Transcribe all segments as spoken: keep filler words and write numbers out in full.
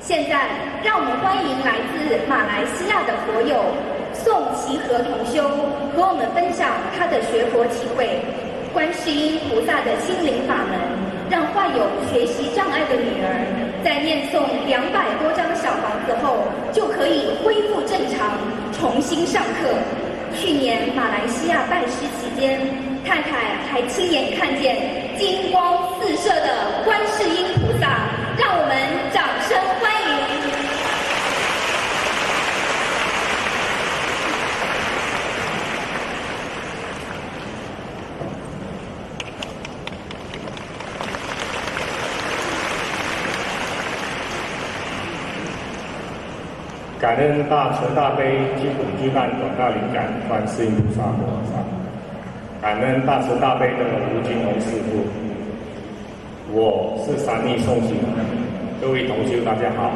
现在，让我们欢迎来自马来西亚的佛友宋其和同修和我们分享他的学佛体会。观世音菩萨的心灵法门，让患有学习障碍的女儿在念诵两百多张小房子后，就可以恢复正常，重新上课。去年马来西亚拜师期间，太太还亲眼看见金光四射的观世音菩萨，让我们掌声欢迎。 感恩大慈大悲济苦救难广大灵感观世音菩萨摩诃萨，感恩大慈大悲的吴金龙师父。我是三密诵行，各位同修大家好。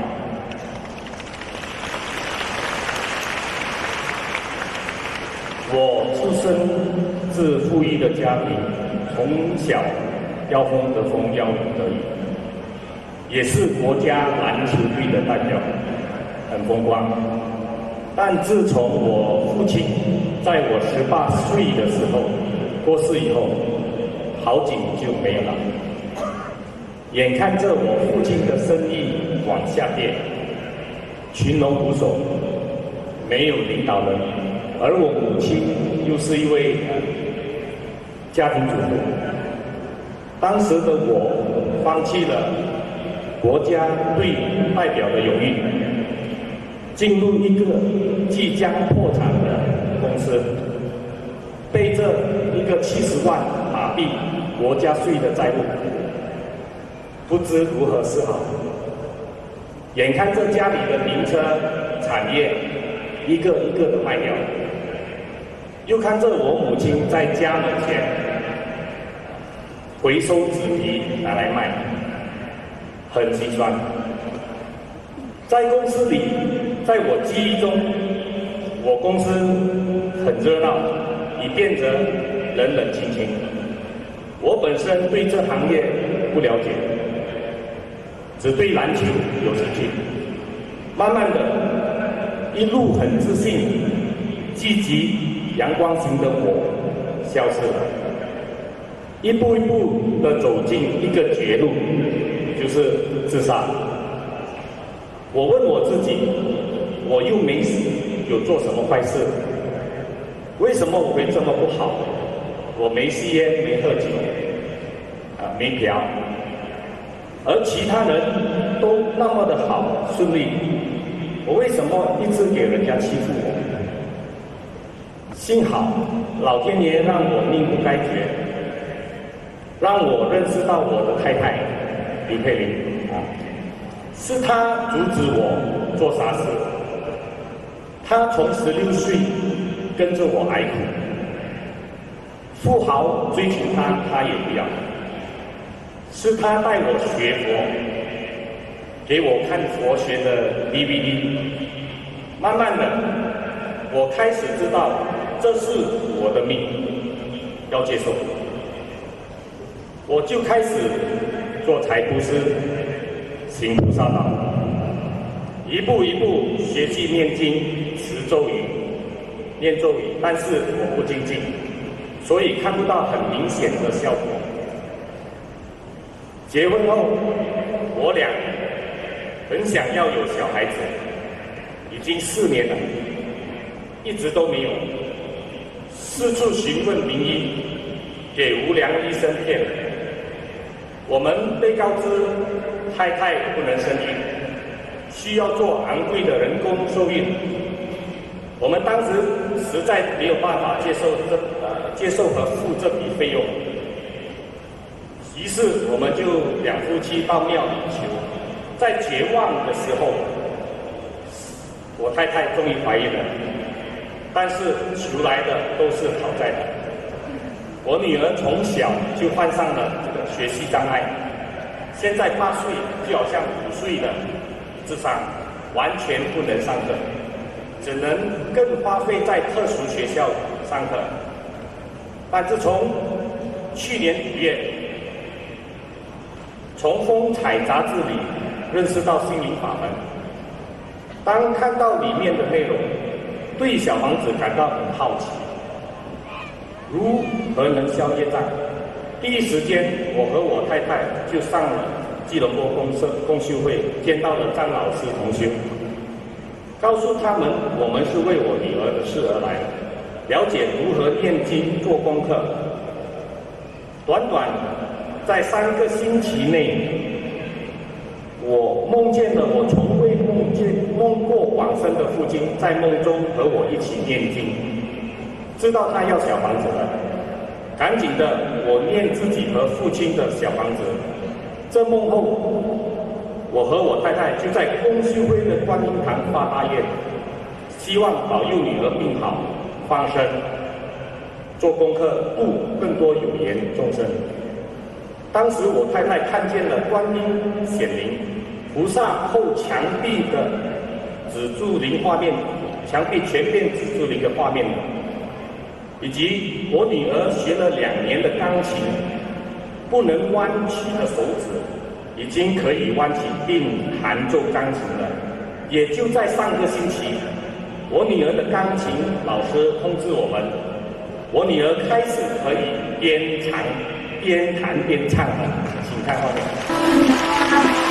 我出生自富裕的家庭，从小要风得风，要雨得雨，也是国家篮球队的代表。很风光，但自从我父亲在我十八岁的时候过世以后，好景就没有了。眼看着我父亲的生意往下跌，群龙无首，没有领导人，而我母亲又是一位家庭主妇。当时的我放弃了国家队代表的荣誉，进入一个即将破产的公司，背着一个七十万马币国家税的债务，不知如何是好。眼看着家里的名车产业一个一个的卖掉，又看着我母亲在家门前回收纸皮拿来卖，很心酸。在公司里，在我记忆中，我公司很热闹，已变得冷冷清清。我本身对这行业不了解，只对篮球有兴趣。慢慢的，一路很自信、积极、阳光型的我消失了，一步一步的走进一个绝路，就是自杀。我问我自己，我又没有做什么坏事，为什么我会这么不好？我没吸烟，没喝酒，啊，没嫖，而其他人都那么的好顺利，我为什么一直给人家欺负我？幸好老天爷让我命不该绝，让我认识到我的太太李佩玲啊。是他阻止我做傻事，他从十六岁跟着我挨苦，富豪追求他，他也不要。是他带我学佛，给我看佛学的 D V D， 慢慢的，我开始知道这是我的命，要接受。我就开始做财布施。行菩萨道，一步一步学习念经、持咒语、念咒语，但是我不精进，所以看不到很明显的效果。结婚后，我俩很想要有小孩子，已经四年了，一直都没有。四处询问名医，给无良医生骗了。我们被告知太太不能生育，需要做昂贵的人工受孕。我们当时实在没有办法接受这呃接受和付这笔费用，于是我们就两夫妻到庙里求。在绝望的时候，我太太终于怀孕了，但是求来的都是讨债的。我女儿从小就患上了这个学习障碍，现在八岁就好像五岁的智商，完全不能上课，只能更花费在特殊学校上课。但自从去年五月，从风采杂志里认识到心灵法门。当看到里面的内容，对小房子感到很好奇，如何能消业障？第一时间，我和我太太就上了吉隆坡公社共修会，见到了张老师同修，告诉他们我们是为我女儿的事而来，了解如何念经做功课。短短在三个星期内，我梦见了我从未梦见梦过往生的父亲，在梦中和我一起念经，知道他要小房子了，赶紧的我念自己和父亲的小房子。这梦后，我和我太太就在公修会的观音堂发大愿，希望保佑女儿病好放生，做功课度更多有缘众生。当时我太太看见了观音显灵，菩萨后墙壁的紫竹林画面，墙壁全片紫竹林的画面，以及我女儿学了两年的钢琴，不能弯曲的手指已经可以弯起并弹奏钢琴了。也就在上个星期，我女儿的钢琴老师通知我们，我女儿开始可以边弹边弹边唱了。请看画面。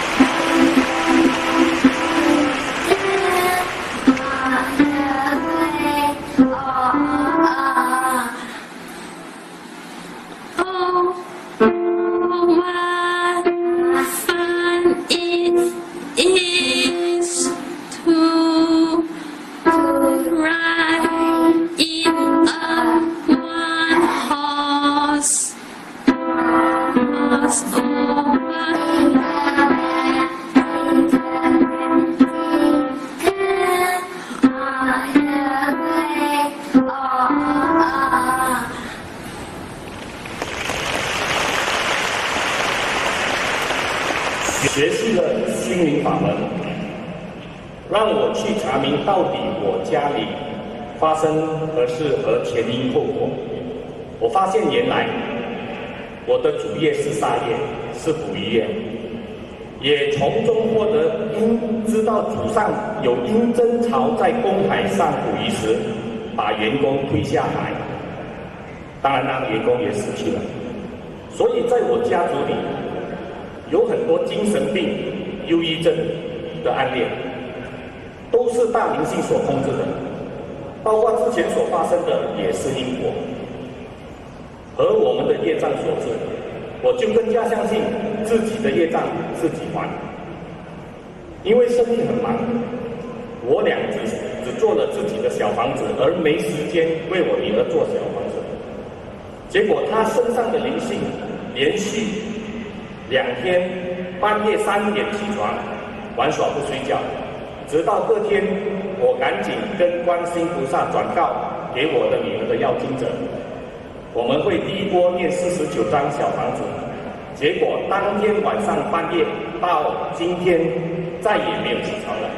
学习了心灵法门，让我去查明到底我家里发生何事和前因后果。我发现原来我的主业是杀业，是捕鱼业，也从中获得因知道祖上有因争吵在公海上捕鱼时，把员工推下海，当然那员工也死去了。所以在我家族里有很多精神病、忧郁症的案例，都是大灵性所控制的，包括之前所发生的也是因果和我们的业障所致。我就更加相信自己的业障自己还，因为生意很忙，我俩只只做了自己的小房子，而没时间为我女儿做小房子。结果她身上的灵性连续两天半夜三点起床玩耍不睡觉，直到隔天我赶紧跟观世音菩萨转告给我的女儿的要经者，我们会第一波念四十九张小房子。结果当天晚上半夜到今天再也没有起床了。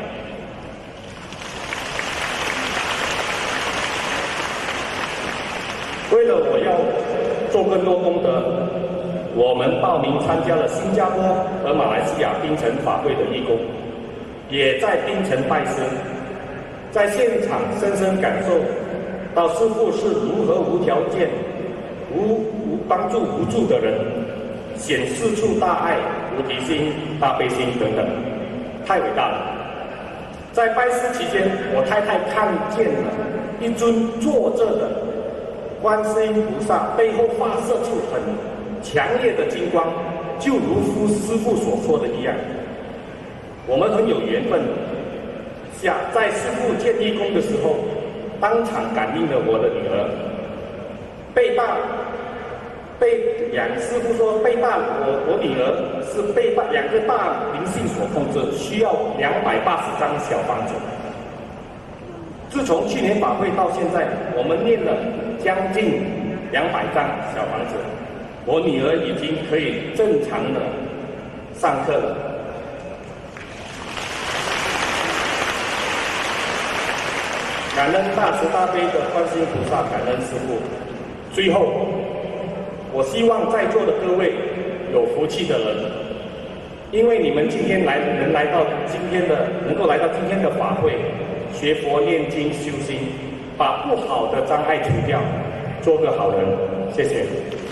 为了我要做更多功德，我们报名参加了新加坡和马来西亚槟城法会的义工，也在槟城拜师，在现场深深感受到师父是如何无条件、无无帮助无助的人，显四处大爱、菩提心、大悲心等等，太伟大了。在拜师期间，我太太看见了一尊坐着的观世音菩萨，背后发射出很强烈的金光，就如师父所说的一样。我们很有缘分，下在师父建义工的时候，当场感应了我的女儿被大被两师父说被大我我女儿是被大两个大灵性所控制，需要两百八十张小房子。自从去年法会到现在，我们念了将近两百张小房子，我女儿已经可以正常的上课了。感恩大慈大悲的观世音菩萨，感恩师父。最后，我希望在座的各位有福气的人， 因为你们今天来能来到今天的，能够来到今天的法会，学佛念经修心，把不好的障碍除掉，做个好人。谢谢。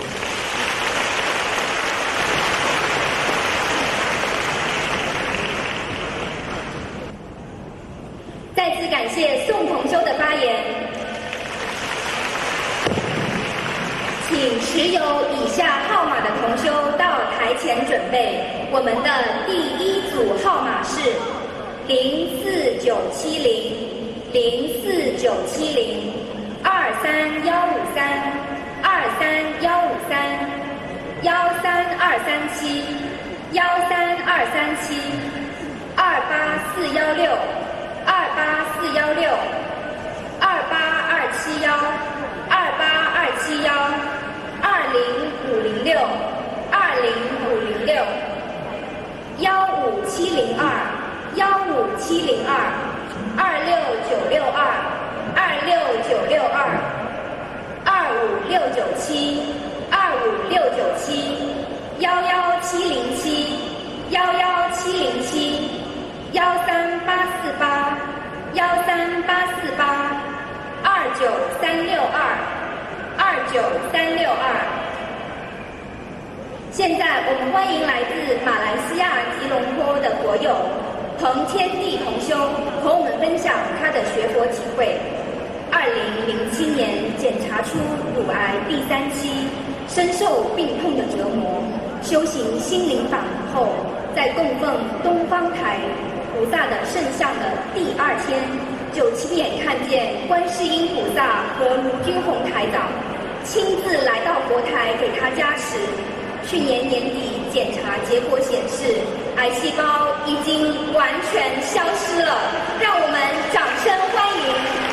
再次感谢宋同修的发言。请持有以下号码的同修到台前准备。我们的第一组号码是零四九七零、零四九七零、二三幺五三、二三幺五三、幺三二三七、幺三二三七、二八四幺六、二八四幺六、二八二七幺、二八二七幺、二零五零六、二零五零六、幺五七零二、幺五七零二、二六九六二、二六九六二、二五六九七、二五六九七、幺幺七零七、幺幺七零七、幺三八四八、幺三八四八、二九三六二、二九三六二。现在我们欢迎来自马来西亚吉隆坡的国友彭天地同修，和我们分享他的学佛体会。二零零七年检查出乳癌第三期，深受病痛的折磨。修行心灵法门后，在供奉东方台菩萨的圣像的第二天，就亲眼看见观世音菩萨和卢军宏台长亲自来到佛台给他加持。去年年底检查结果显示，癌细胞已经完全消失了。让我们掌声欢迎。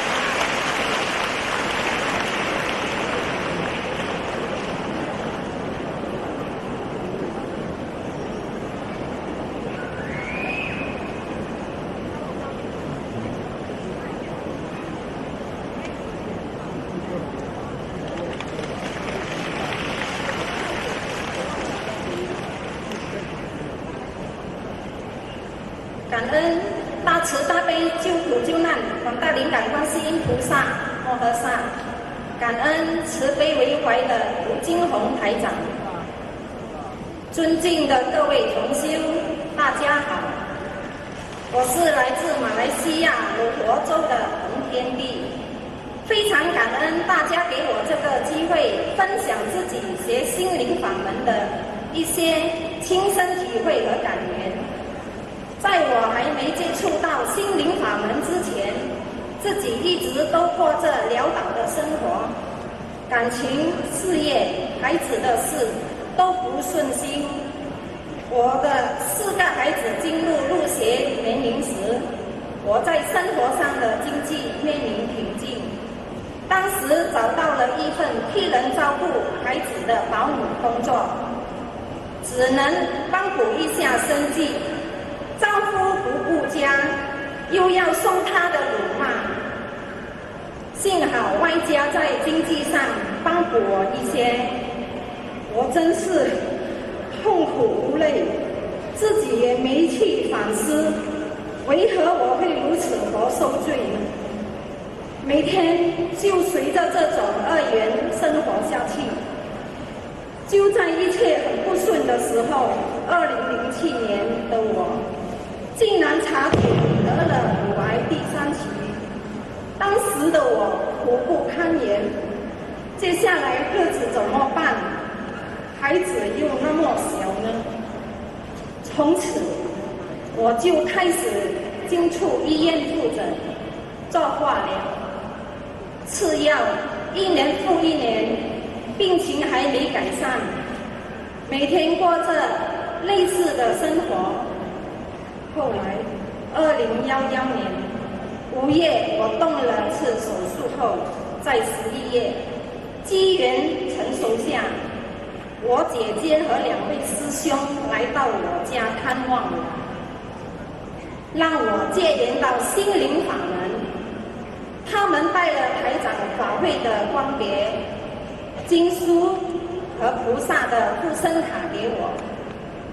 感恩大慈大悲救苦救难广大灵感观世音菩萨摩诃萨，感恩慈悲为怀的卢金宏台长，尊敬的各位同修，大家好，我是来自马来西亚鲁佛州的彭天地，非常感恩大家给我这个机会，分享自己学心灵法门的一些亲身体会和感言。在我还没接触到心灵法门之前，自己一直都过着潦倒的生活，感情、事业、孩子的事都不顺心。我的四个孩子进入入学年龄时，我在生活上的经济面临瓶颈。当时找到了一份替人照顾孩子的保姆工作，只能帮补一下生计。丈夫不顾家，又要送他的辱骂，幸好外家在经济上帮补我一些，我真是痛苦无泪，自己也没去反思，为何我会如此活受罪呢？每天就随着这种恶缘生活下去。就在一切很不顺的时候，二零零七年的我竟然查出得了乳癌第三期，当时的我苦不堪言，接下来日子怎么办？孩子又那么小呢？从此我就开始进出医院复诊，做化疗、吃药，一年复一年，病情还没改善，每天过着类似的生活。后来，二零幺幺年五月，我动了次手术后，在十一月，机缘成熟下，我姐姐和两位师兄来到我家看望我，让我戒缘到心灵法门。他们带了台长法会的光碟、经书和菩萨的护身卡给我。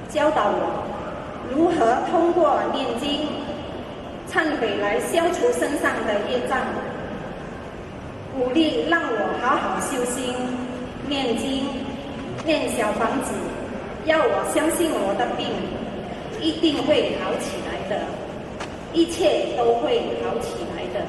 教导我如何通过念经、忏悔来消除身上的业障，鼓励让我好好修心、念经、念小房子，要我相信我的病一定会好起来的，一切都会好起来的。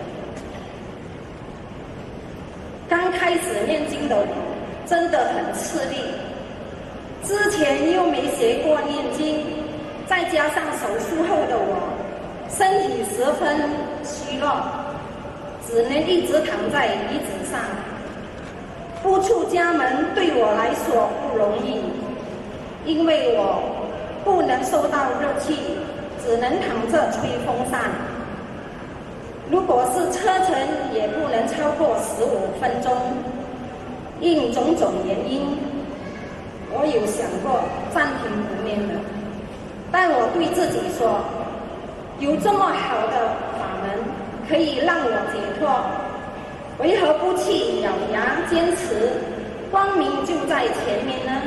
刚开始念经的我真的很吃力，之前又没学过念经，再加上手术后的我身体十分虚弱，只能一直躺在椅子上。不出家门对我来说不容易，因为我不能受到热气，只能躺着吹风扇。如果是车程，也不能超过十五分钟。因种种原因，我有想过暂停不念的，但我对自己说，有这么好的法门可以让我解脱，为何不去咬牙坚持？光明就在前面呢。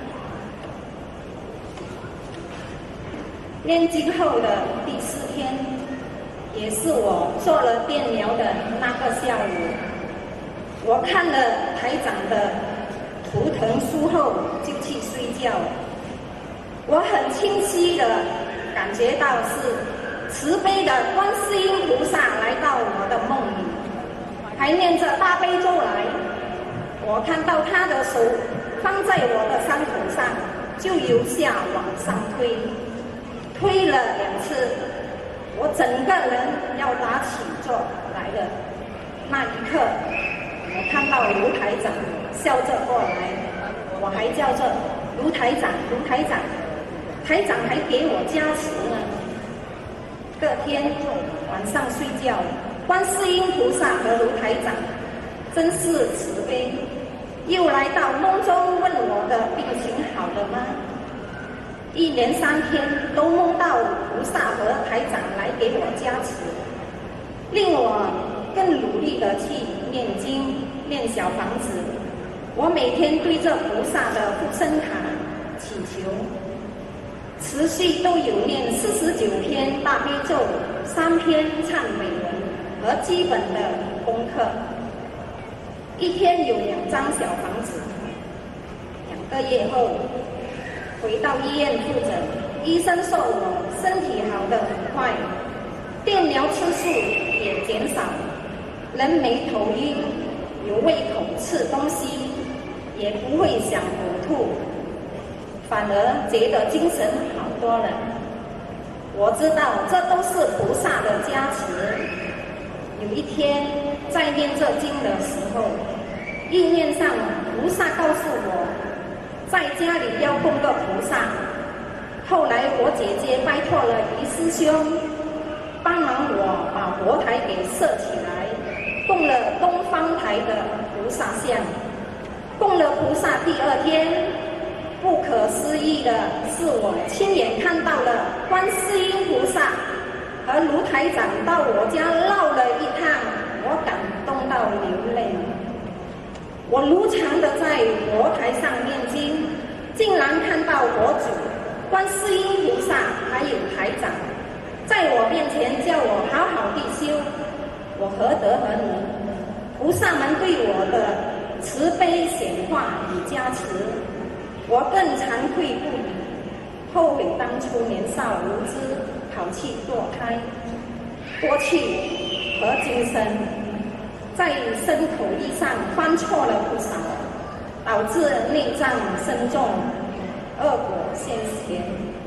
念经后的第四天，也是我做了电疗的那个下午，我看了台长的图腾书后就去睡觉。我很清晰的感觉到是慈悲的观世音菩萨来到我的梦里，还念着大悲咒来。我看到他的手放在我的伤口上，就由下往上推，推了两次，我整个人要打起坐来了。那一刻，我看到卢台长笑着过来，我还叫着卢台长，卢台长，台长还给我加持呢。隔天晚上睡觉，观世音菩萨和卢台长真是慈悲，又来到梦中问我的病情好了吗？一连三天都梦到菩萨和台长来给我加持，令我更努力的去念经、念小房子。我每天对着菩萨的护身塔祈求，持续都有念四十九篇大悲咒、三篇忏悔文和基本的功课。一天有两张小房子。两个月后，回到医院复诊，医生说我身体好得很快，电疗次数也减少，人没头晕，有胃口吃东西，也不会想呕吐，反而觉得精神好多了。我知道这都是菩萨的加持。有一天在念这经的时候，意念上菩萨告诉我，在家里要供个菩萨。后来我姐姐拜托了于师兄，帮忙我把佛台给设起来，供了东方台的菩萨像。供了菩萨第二天，不可思议的是我亲眼看到了观世音菩萨和卢台长到我家绕了一趟，我感动到流泪。我如常的在佛台上念经，竟然看到佛祖、观世音菩萨还有台长在我面前叫我好好地修，我何德何能？菩萨们对我的慈悲显化与加持，我更惭愧不已，后悔当初年少无知，跑去堕胎。过去和今生在身口意上犯错了不少，导致内脏深重，恶果现前。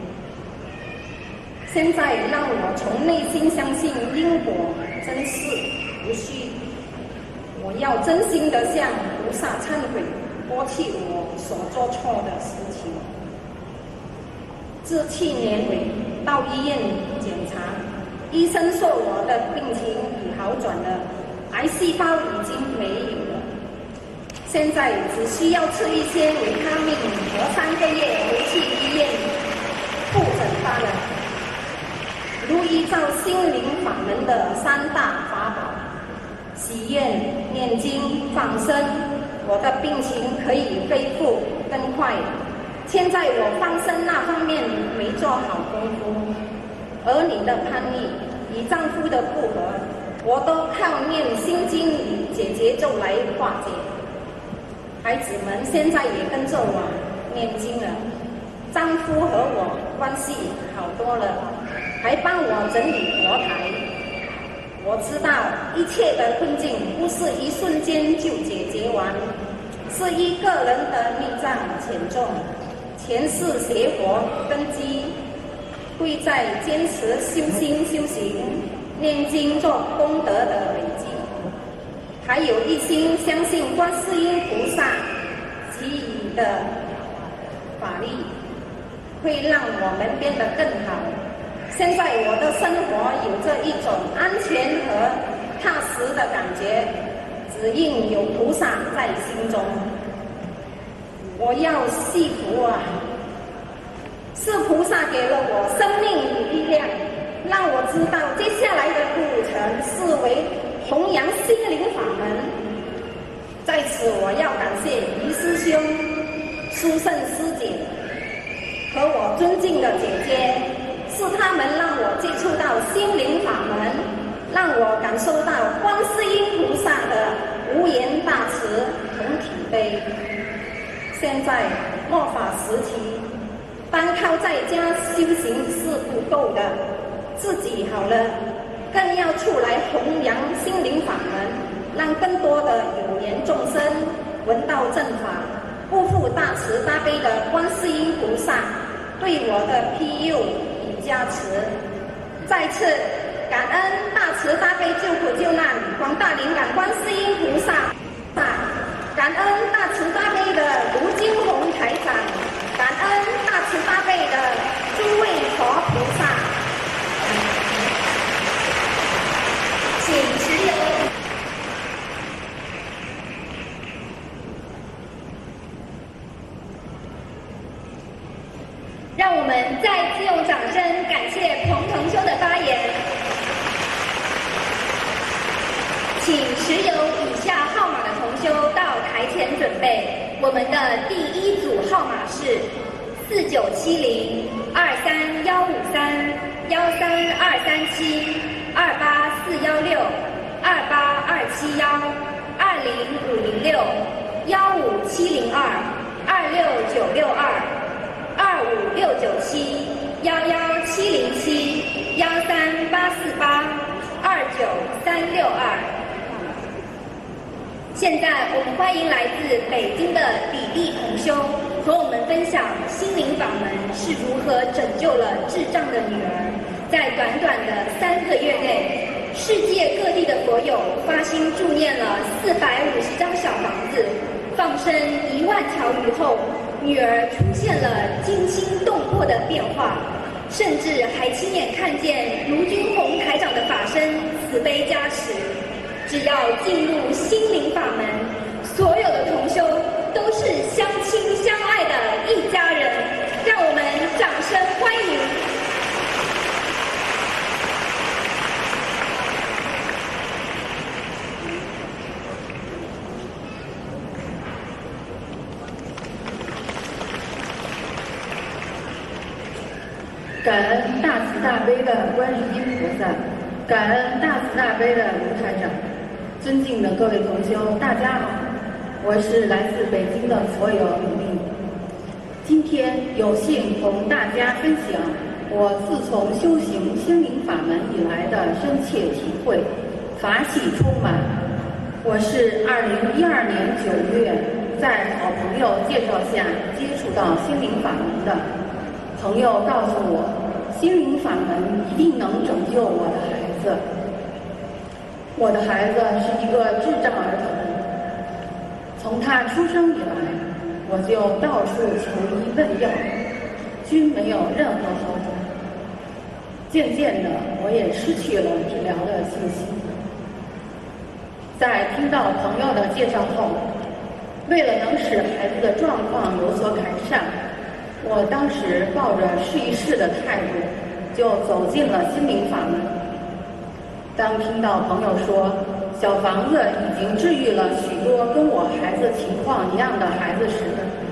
现在让我从内心相信因果真是不虚，我要真心的向菩萨忏悔，过去我所做错的事情。自去年尾到医院检查，医生说我的病情已好转了，癌细胞已经没有了，现在只需要吃一些维他命和三个月回去医院复诊罢了。如依照心灵法门的三大法宝，许愿、念经、放生，我的病情可以恢复更快。 现在我放生那方面没做好功夫，儿女的叛逆与丈夫的不和，我都靠念心经与解结咒来化解。孩子们现在也跟着我念经了，丈夫和我关系好多了，还帮我整理佛台。我知道一切的困境不是一瞬间就解决完，是一个人的内脏浅重，前世学佛根基贵在坚持修心修行、念经做功德的累积，还有一心相信观世音菩萨给予的法力，会让我们变得更好。现在我的生活有着一种安全和踏实的感觉，只因有菩萨在心中。我要惜福啊！是菩萨给了我生命与力量，让我知道接下来的路程是为弘扬心灵法门。在此，我要感谢于师兄、殊胜师姐和我尊敬的姐姐，是他们让我接触到心灵法门，让我感受到观世音菩萨的无言大慈同体悲。现在末法时期，单靠在家修行是不够的，自己好了，更要出来弘扬心灵法门，让更多的有缘众生闻到正法，不负大慈大悲的观世音菩萨对我的庇佑与加持。再次感恩大慈大悲救苦救难广大灵感观世音菩萨，感恩大慈大悲的卢金红台长，感恩大慈大悲的诸位佛菩萨。请持有。 让我们再次用掌声感谢彭同修的发言。请持有以下号码的同修到台前准备。我们的第一组号码是四九七零二三幺五三幺三二三七二八四幺六二八二七幺二零五零六幺五七零二二六九六二二五六九七幺幺七零七幺三八四八二九三六二。现在我们欢迎来自北京的李丽同修和我们分享心灵法门是如何拯救了智障的女儿。在短短的三个月内，世界各地的佛友发心助念了四百五十张小房子，放生一万条鱼后，女儿出现了惊心动魄的变化，甚至还亲眼看见卢军宏台长的法身慈悲加持。只要进入心灵法门，所有的同修都是相亲相爱的一家人。让我们掌声欢迎。 感恩大慈大悲的观世音菩萨，感恩大慈大悲的卢台长。尊敬的各位同修，大家好，我是来自北京的佛友李丽。今天有幸同大家分享我自从修行心灵法门以来的深切体会，法喜充满。我是二零一二年九月在好朋友介绍下接触到心灵法门的。朋友告诉我，心灵法门一定能拯救我的孩子。我的孩子是一个智障儿童，从他出生以来，我就到处求医问药，均没有任何好转。渐渐的，我也失去了治疗的信心。在听到朋友的介绍后，为了能使孩子的状况有所改善，我当时抱着试一试的态度，就走进了心灵法门。当听到朋友说小房子已经治愈了许多跟我孩子情况一样的孩子时，我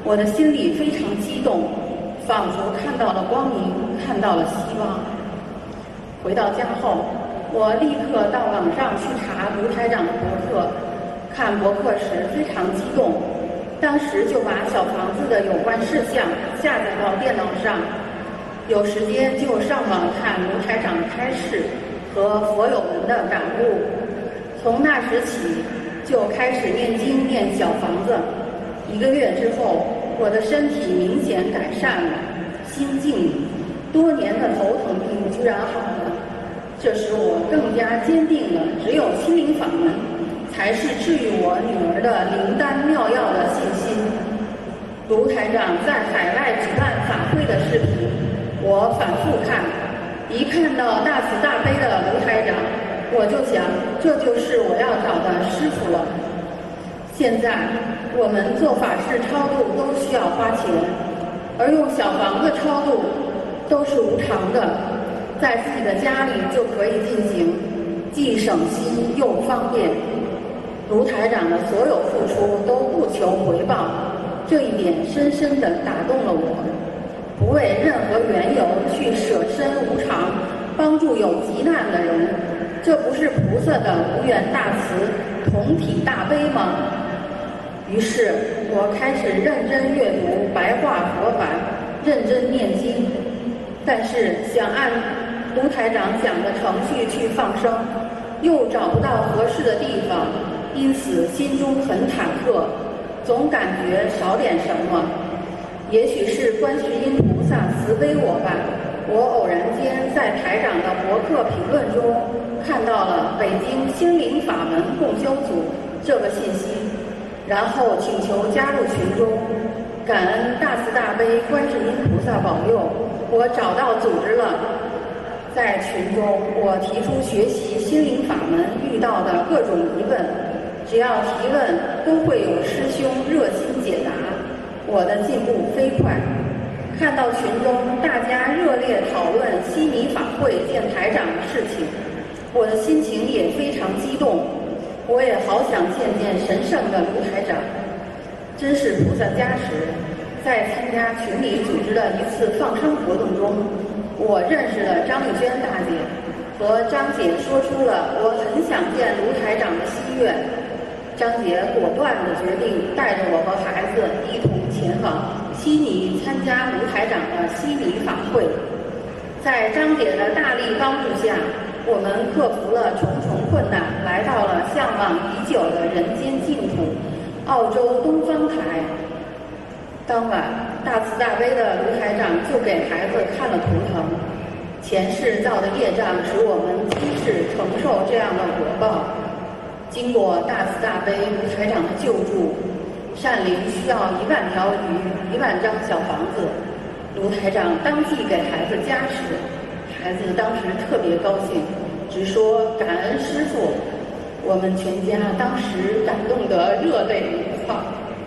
我的心里非常激动，仿佛看到了光明，看到了希望。回到家后，我立刻到网上去查卢台长的博客，看博客时非常激动，当时就把小房子的有关事项下载到电脑上，有时间就上网看卢台长的开示和佛友们的感悟。从那时起就开始念经念小房子，一个月之后，我的身体明显改善了，心静，多年的头疼病居然好了。这使我更加坚定了只有心灵法门才是治愈我女儿的灵丹妙药的信心。卢台长在海外举办法会的视频，我反复看，一看到大慈大悲的卢台长，我就想，这就是我要找的师父了。现在我们做法事超度都需要花钱，而用小房子超度都是无偿的，在自己的家里就可以进行，既省心又方便。卢台长的所有付出都不求回报，这一点深深地打动了我。不为任何缘由去舍身无偿，帮助有急难的人，这不是菩萨的无缘大慈、同体大悲吗？于是我开始认真阅读白话佛法，认真念经，但是想按卢台长讲的程序去放生，又找不到合适的地方，因此心中很忐忑，总感觉少点什么。也许是观世音菩萨慈悲我吧，我偶然间在台长的博客评论中看到了北京心灵法门共修组这个信息，然后请求加入群中。感恩大慈大悲观世音菩萨保佑，我找到组织了。在群中，我提出学习心灵法门遇到的各种疑问，只要提问都会有师兄热心解答，我的进步飞快。看到群中大家热烈讨论悉尼法会见台长的事情，我的心情也非常激动，我也好想见见神圣的卢台长。真是菩萨加持，在参加群里组织的一次放生活动中，我认识了张丽娟大姐，和张姐说出了我很想见卢台长的心愿。张姐果断地决定带着我和孩子一同前往悉尼参加卢台长的悉尼法会。在张姐的大力帮助下，我们克服了重重困难，来到了向往已久的人间净土澳洲东方台。当晚，大慈大悲的卢台长就给孩子看了图腾，前世造的业障使我们今世承受这样的果报。经过大慈大悲卢台长的救助，善灵需要一万条鱼、一万张小房子，卢台长当即给孩子加持。孩子当时特别高兴，直说感恩师父。我们全家当时感动得热泪盈眶。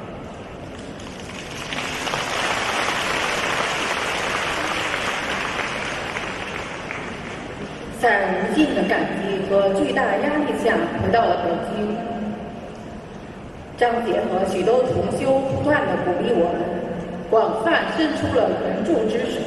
在无尽的感激和巨大压力下回到了北京，张姐和许多同修不断地鼓励我们，广泛伸出了援助之手。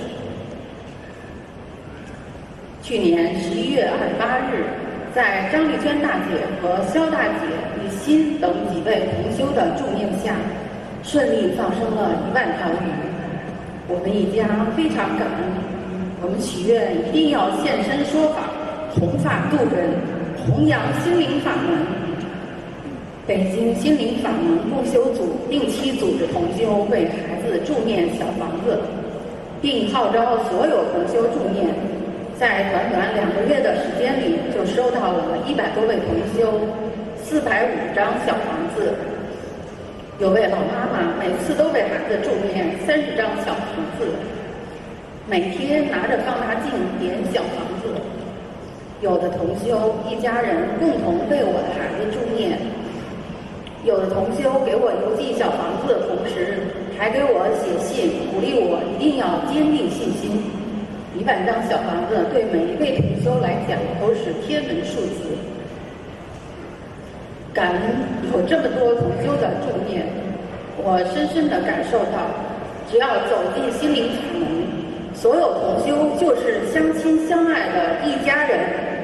去年十一月二十八日，在张丽娟大姐和肖大姐与辛等几位同修的助念下，顺利放生了一万条鱼。我们一家非常感恩。我们许愿一定要现身说法，弘法度人，弘扬心灵法门。北京心灵法门共修组定期组织同修为孩子助念小房子，并号召所有同修助念。在短短两个月的时间里，就收到了一百多位同修，四百五十张小房子。有位老妈妈每次都为孩子助念三十张小房子。每天拿着放大镜点小房子，有的同修一家人共同为我的孩子助念，有的同修给我邮寄小房子的同时，还给我写信鼓励我一定要坚定信心。一万张小房子对每一位同修来讲都是天文数字。感恩有这么多同修的助念， 我深深地感受到，只要走进心灵法门，所有同修就是相亲相爱的一家人。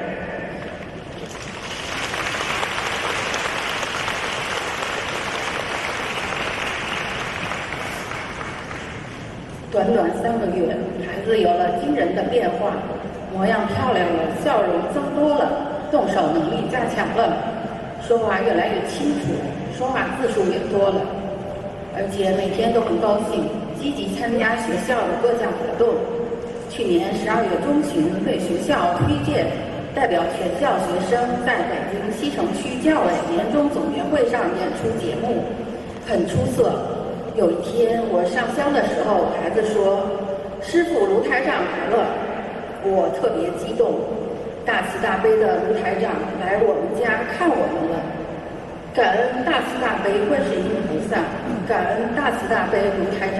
短短三个月，孩子有了惊人的变化，模样漂亮了，笑容增多了，动手能力加强了，说话越来越清楚，说话字数也多了，而且每天都很高兴，积极参加学校的各项活动。去年十二月中旬，被学校推荐代表全校学生在北京西城区教委年终总结会上演出节目，很出色。有一天我上香的时候，孩子说：“师父，卢台长来了。”我特别激动，大慈大悲的卢台长来我们家看我们了。感恩大慈大悲观世音菩萨，感恩大慈大悲卢台长。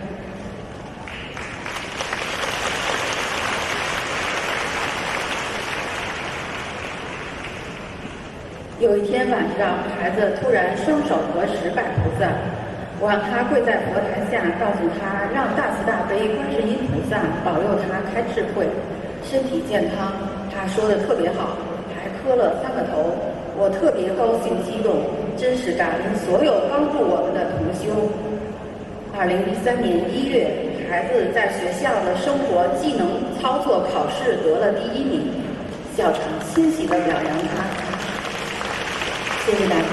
有一天晚上，孩子突然双手合十拜菩萨，我让他跪在佛台下，告诉他让大慈大悲观世音菩萨保佑他开智慧，身体健康。他说的特别好，还磕了三个头。我特别高兴激动，真是感恩所有帮助我们的同修。二零一三年一月，孩子在学校的生活技能操作考试得了第一名，校长欣喜地表扬他。谢谢大家。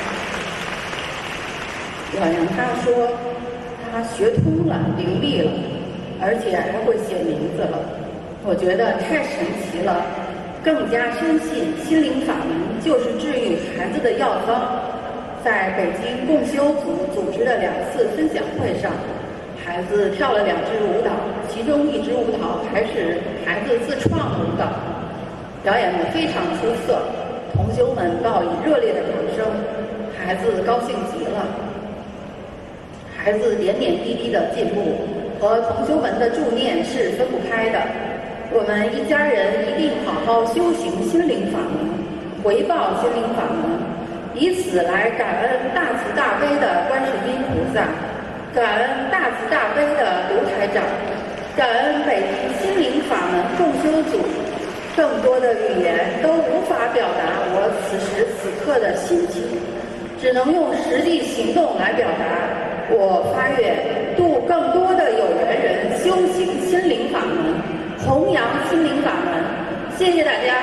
表扬他说他学通了，伶俐了，而且还会写名字了，我觉得太神奇了，更加深信心灵法门就是治愈孩子的药方。在北京共修组组织的两次分享会上，孩子跳了两支舞蹈，其中一支舞蹈还是孩子自创的舞蹈，表演得非常出色，同修们报以热烈的掌声，孩子高兴极了。孩子点点滴滴的进步和同修们的助念是分不开的。我们一家人一定好好修行心灵法门，回报心灵法门，以此来感恩大慈大悲的观世音菩萨，感恩大慈大悲的卢台长，感恩北京心灵法门共修组。更多的语言都无法表达我此时此刻的心情，只能用实际行动来表达。我发愿度更多的有缘人修行心灵法门，弘扬心灵法门。谢谢大家。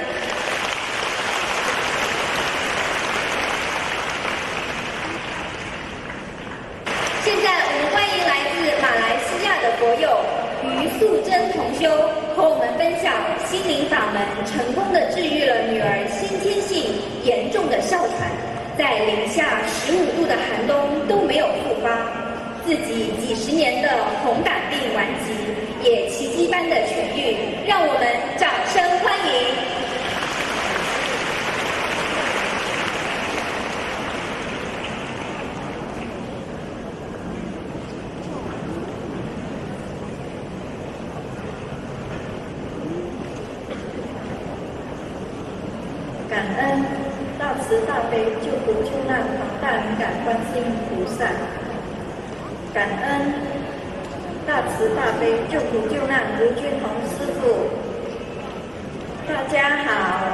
现在我们欢迎来自马来西亚的佛友于素贞同修和我们分享心灵法门成功的治愈了女儿先天性严重的哮喘，在零下十五度的寒冬都没有复发，自己几十年的红杆病顽疾也奇迹般的痊愈，让我们掌声欢迎。 感恩大慈大悲救苦救难广大灵感观世音菩萨，感恩大慈大悲救苦救难卢军宏师父。大家好，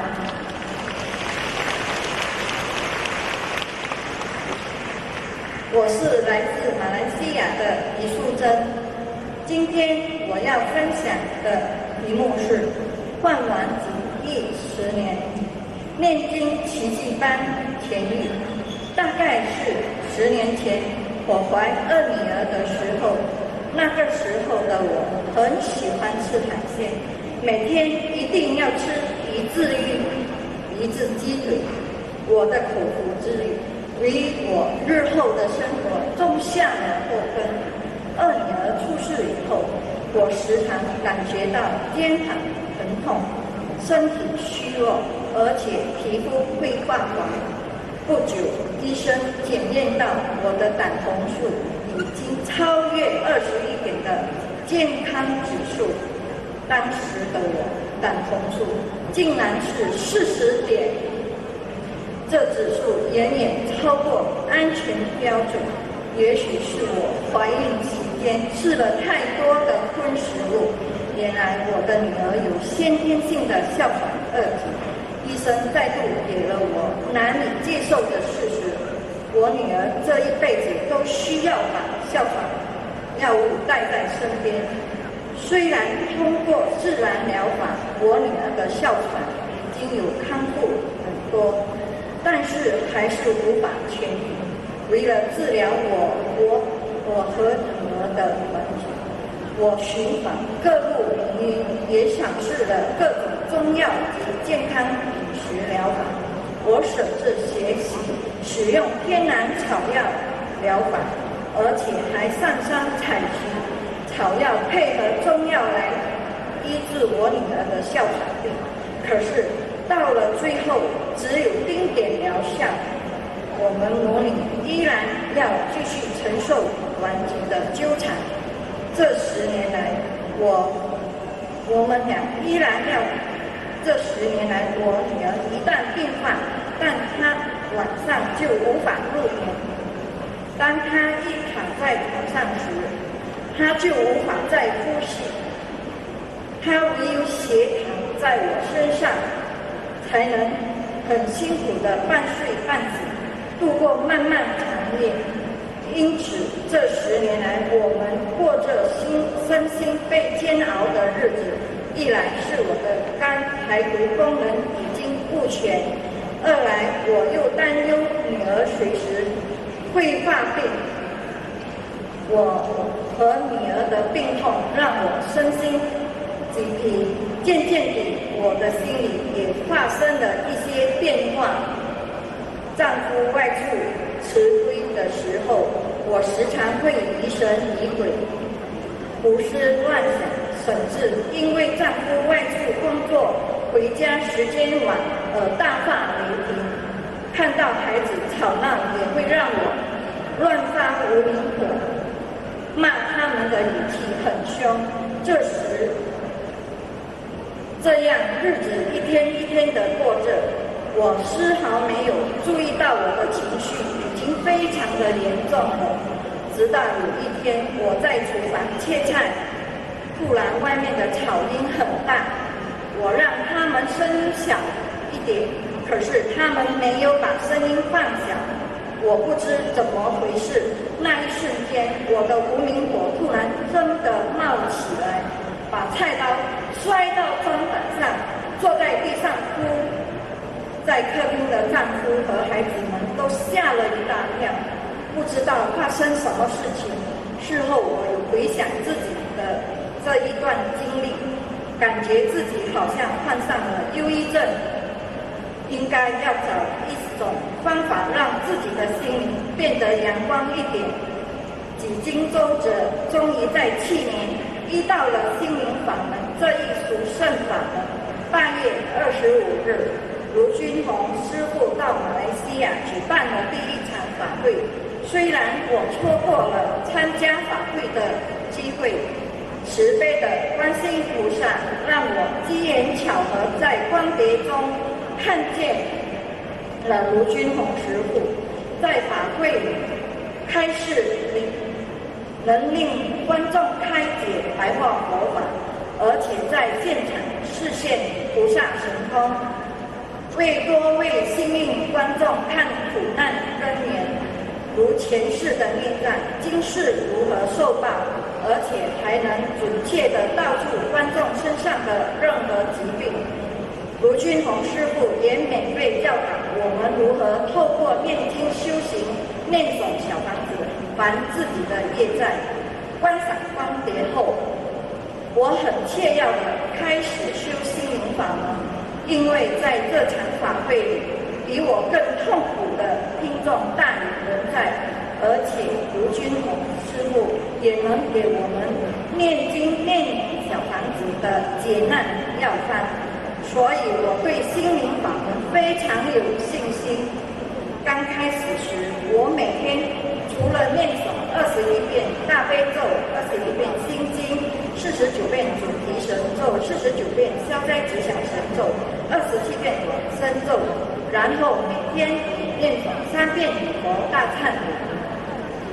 我是来自马来西亚的李素贞。今天我要分享的题目是患顽疾第十年。念经奇迹般痊愈，大概是十年前我怀二女儿的时候，那个时候的我很喜欢吃海鲜，每天一定要吃一只鱼，一只鸡腿。我的口腹之欲为我日后的生活种下了祸根。二女儿出世以后，我时常感觉到肩膀疼痛，身体虚弱，而且皮肤会发黄。不久，医生检验到我的胆红素已经超越二十一点的健康指数。当时的我胆红素竟然是四十点，这指数远远超过安全标准。 也许是我怀孕期间吃了太多的荤食物，原来我的女儿有先天性的哮喘二级。医生再度给了我难以接受的事实，我女儿这一辈子都需要把哮喘药物带在身边。虽然通过自然疗法，我女儿的哮喘已经有康复很多，但是还是无法痊愈。为了治疗我我我和女儿的问题，我寻访各路名医，也尝试了各种中药及健康饮食疗法。我甚至学习使用天然草药疗法，而且还上山采集草药配合中药来医治我女儿的哮喘病。可是到了最后，只有丁点疗效。我们母女依然要继续承受顽疾的纠缠。这十年来，我我们俩依然要。这十年来，我女儿一旦病发，但她晚上就无法入眠。当她一躺在床上时，她就无法再呼吸。她唯有斜躺在我身上，才能很辛苦的半睡半醒，度过漫漫长夜。因此，这十年来，我们过着心身心被煎熬的日子。一来是我的肝排毒功能已经不全，二来我又担忧女儿随时会发病。我和女儿的病痛让我身心俱疲，渐渐地我的心里也发生了一些变化。丈夫外出迟归的时候，我时常会疑神疑鬼，胡思乱想，甚至因为丈夫外出工作回家时间晚而大发雷霆。看到孩子吵闹也会让我乱发无名火，骂他们的语气很凶。这时这样日子一天一天的过着，我丝毫没有注意到我的情绪已经非常的严重了。直到有一天我在厨房切菜，突然外面的吵音很大，我让他们声音小一点，可是他们没有把声音放小。我不知怎么回事，那一瞬间我的无名火突然真的冒起来，把菜刀摔到砧板上，坐在地上哭。在客厅的丈夫和孩子们都吓了一大跳，不知道发生什么事情。事后我有回想自己的这一段经历，感觉自己好像患上了忧郁症，应该要找一种方法让自己的心灵变得阳光一点。几经周折，终于在去年遇到了心灵法门这一殊胜法门。八月二十五日，卢军宏师父到马来西亚举办了第一场法会。虽然我错过了参加法会的机会，慈悲的观世音菩萨让我机缘巧合在光碟中看见了卢军宏师父，在法会里开示里能令观众开解白话佛法，而且在现场示现菩萨神通，为多位幸运观众看苦难根源，如前世的孽障，今世如何受报，而且还能准确地道出观众身上的任何疾病。卢军宏师父也免费教导我们如何透过念经修行，念诵小房子还自己的业债。观赏光碟后，我很切要地开始修心灵法门，因为在这场法会里，比我更痛苦的听众大有人在，而且卢军宏师父也能给我们念经念小房子的解难药方，所以我对心灵法门非常有信心。刚开始时，我每天除了念诵二十一遍大悲咒、二十一遍心经、四十九遍主题神咒、四十九遍消灾吉祥神咒、二十七遍往生咒，然后每天念诵三遍礼佛大忏悔。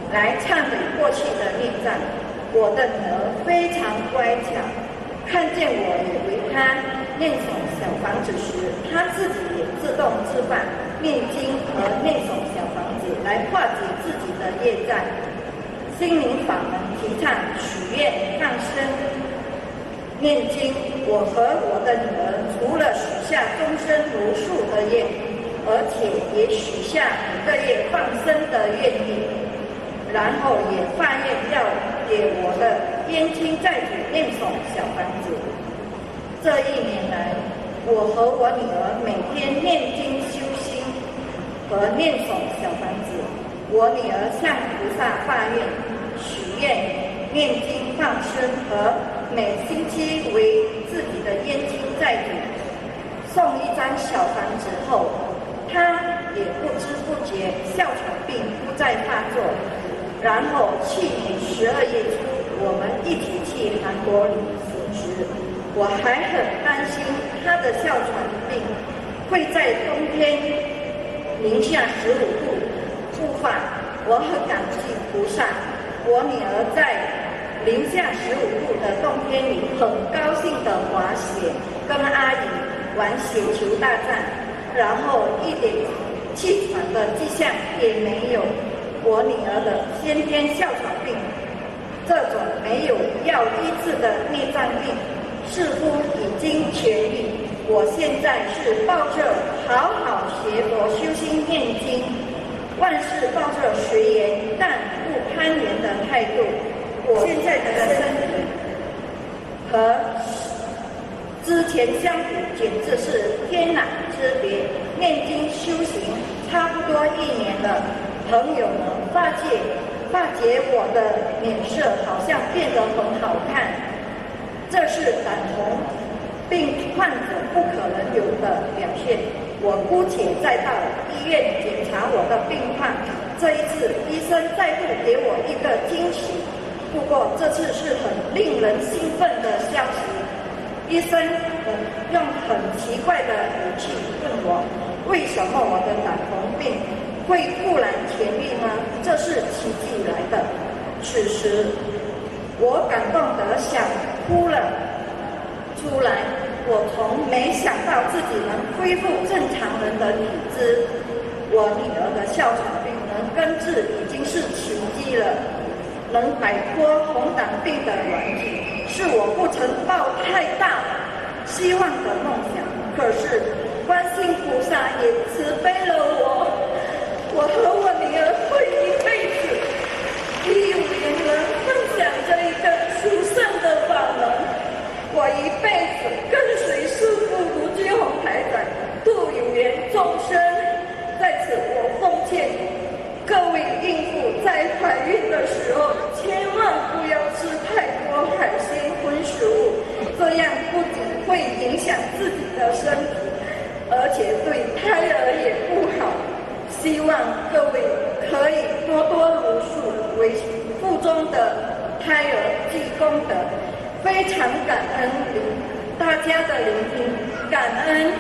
来忏悔过去的孽障。我的女儿非常乖巧，看见我以为她念诵小房子时，她自己也自动自发念经和念诵小房子来化解自己的业障。心灵法门提倡许愿放生念经，我和我的女儿除了许下终身如数的愿，而且也许下每个月放生的愿力，然后也发愿要给我的冤亲债主念诵小房子。这一年来，我和我女儿每天念经修心和念诵小房子。我女儿向菩萨发愿许愿念经放生，和每星期为自己的冤亲债主送一张小房子后，她也不知不觉哮喘病不再发作。然后去年十二月初，我们一起去韩国旅行时，我还很担心她的哮喘病会在冬天零下十五度复发。我很感激菩萨，我女儿在零下十五度的冬天里很高兴地滑雪，跟阿姨玩雪球大战，然后一点气喘的迹象也没有。我女儿的先天哮喘病，这种没有药医治的内脏病，似乎已经痊愈。我现在是抱着好好学佛修心念经，万事抱着随缘但不攀缘的态度。我现在的身体和之前相比，简直是天壤之别。念经修行差不多一年了，朋友们发觉发觉我的脸色好像变得很好看，这是胆红病患者不可能有的表现。我姑且再到医院检查我的病况，这一次医生再度给我一个惊喜，不过这次是很令人兴奋的消息。医生用很奇怪的语气问我，为什么我的胆红病会突然痊愈呢？这是奇迹来的。此时我感动得想哭了出来。我从没想到自己能恢复正常人的体质，我女儿的哮喘病能根治已经是奇迹了。能摆脱红胆病的软体，是我不曾抱太大希望的梦想。可是观世音菩萨也慈悲了我，我和我女儿会一辈子与有缘人分享这一个殊胜的法门。我一辈子跟随师父卢军宏台长度有缘众生。在此我奉劝各位孕妇在怀孕的时候，千万不要吃太多海鲜荤食物，这样不仅会影响自己的身体，而且对胎儿也不好。希望各位可以多多如数为腹中的胎儿积功德。非常感恩大家的聆听，感恩。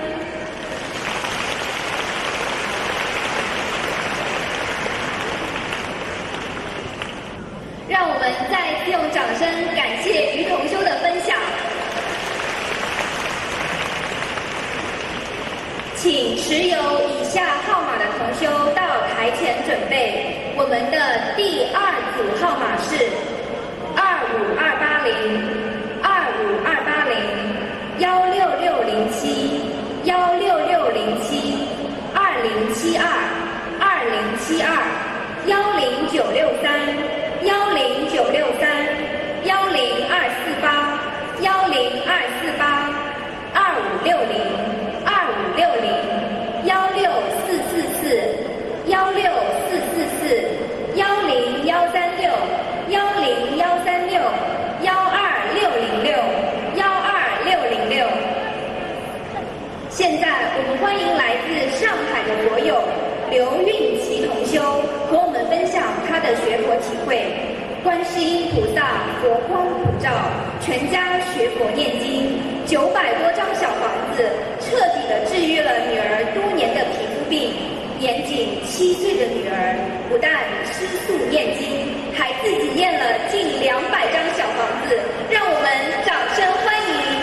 让我们再次用掌声感谢于同修的分享。请持有以下号码的同修到台前准备。我们的第二组号码是二五二八零、二五二八零、幺六六零七、幺六六零七、二零七二、二零七二、幺零九六三、幺零九六三、幺零二四八、幺零二四八、二五六零、二五六零、幺六四四四、幺六四四四、幺零幺三六、幺零幺三六、幺二六零六、幺二六零六。现在我们欢迎来自上海的佛友刘运琪同修和我们分享他的学佛体会。观世音菩萨佛光普照，全家学佛念经，九百多张小房子彻底的治愈了女儿多年的皮肤病。 年仅七岁的女儿，不但吃素念经，还自己验了近两百张小房子，让我们掌声欢迎。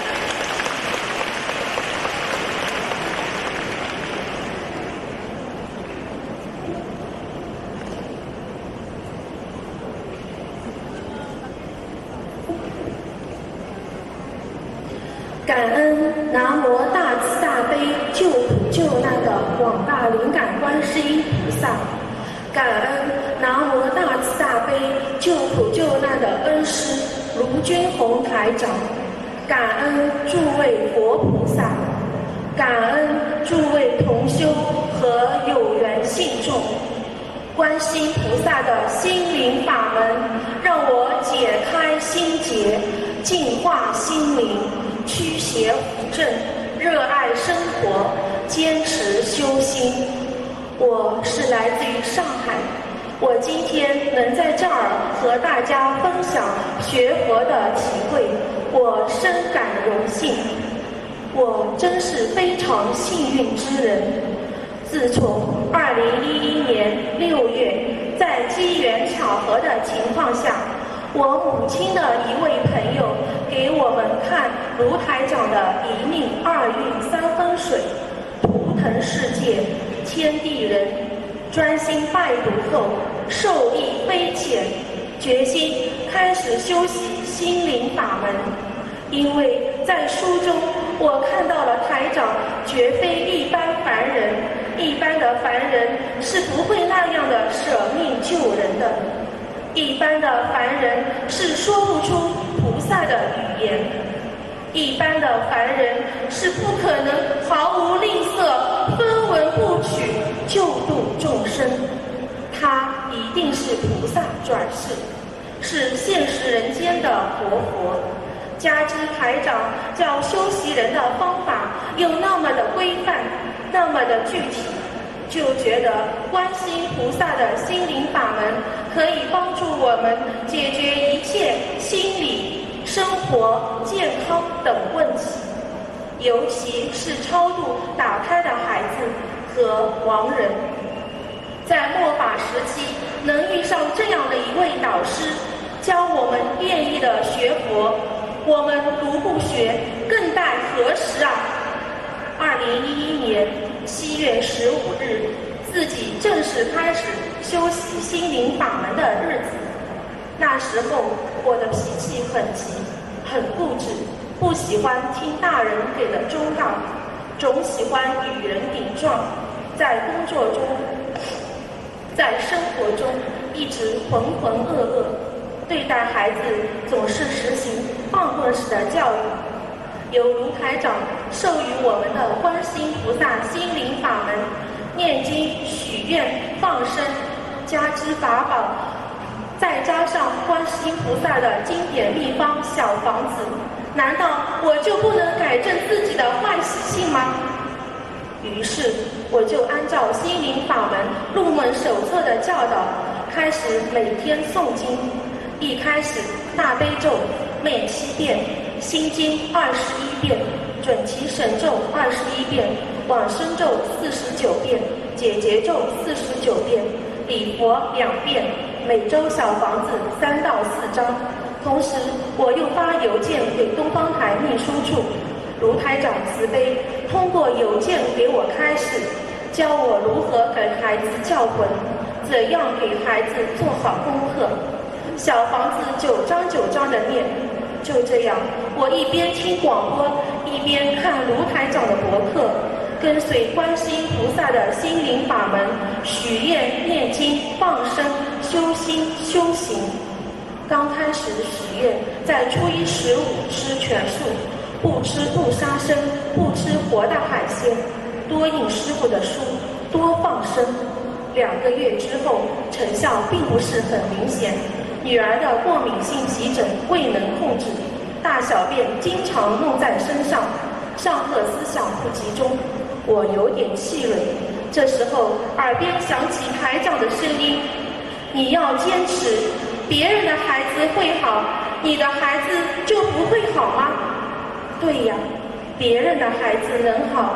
感恩南无大慈大悲救苦救难的广大灵感观世音菩萨，感恩南无大慈大悲救苦救难的恩师卢军宏台长，感恩诸位佛菩萨，感恩诸位同修和有缘信众。观世音菩萨的心灵法门，让我解开心结，净化心灵，驱邪扶正，热爱生活，坚持修心。我是来自于上海，我今天能在这儿和大家分享学佛的体会，我深感荣幸。我真是非常幸运之人。自从二零一一年六月，在机缘巧合的情况下，我母亲的一位朋友给我们看卢台长的一命二运三分水，图腾世界，天地人，专心拜读后受益匪浅，决心开始修习心灵法门。因为在书中我看到了台长绝非一般凡人，一般的凡人是不会那样的舍命救人的，一般的凡人是说不出菩萨的语言，一般的凡人是不可能毫无吝啬、分文不取救度众生。他一定是菩萨转世，是现实人间的活佛。加之台长教修习人的方法又那么的规范，那么的具体，就觉得观世音菩萨的心灵法门可以帮助我们解决一切心理、生活、健康等问题，尤其是超度打胎的孩子和亡人。在末法时期能遇上这样的一位导师，教我们愿意的学佛，我们读不学更待何时啊？二零一一年七月十五日，自己正式开始修习心灵法门的日子。那时候我的脾气很急，很固执，不喜欢听大人给的忠告，总喜欢与人顶撞，在工作中，在生活中一直浑浑噩噩，对待孩子总是实行放棍式的教育。由卢台长授予我们的观世音菩萨心灵法门，念经、许愿、放生，加之法宝，再加上观世音菩萨的经典秘方小房子，难道我就不能改正自己的坏习性吗？于是我就按照心灵法门入门手册的教导，开始每天诵经。一开始大悲咒念七遍，心经二十一遍，准提神咒二十一遍，往生咒四十九遍，解结咒四十九遍，礼佛两遍，每周小房子三到四张。同时我又发邮件给东方台秘书处，卢台长慈悲，通过邮件给我开示，教我如何给孩子教诲，怎样给孩子做好功课。小房子九张九张的念。就这样，我一边听广播，一边看卢台长的博客，跟随观世音菩萨的心灵法门，许愿、念经、放生、修心、修行。刚开始许愿，在初一十五吃全素，不吃不杀生，不吃活的海鲜，多印师傅的书，多放生。两个月之后，成效并不是很明显。女儿的过敏性急疹未能控制，大小便经常弄在身上，上课思想不集中，我有点气馁。这时候耳边响起台长的声音：你要坚持，别人的孩子会好，你的孩子就不会好吗？对呀，别人的孩子能好，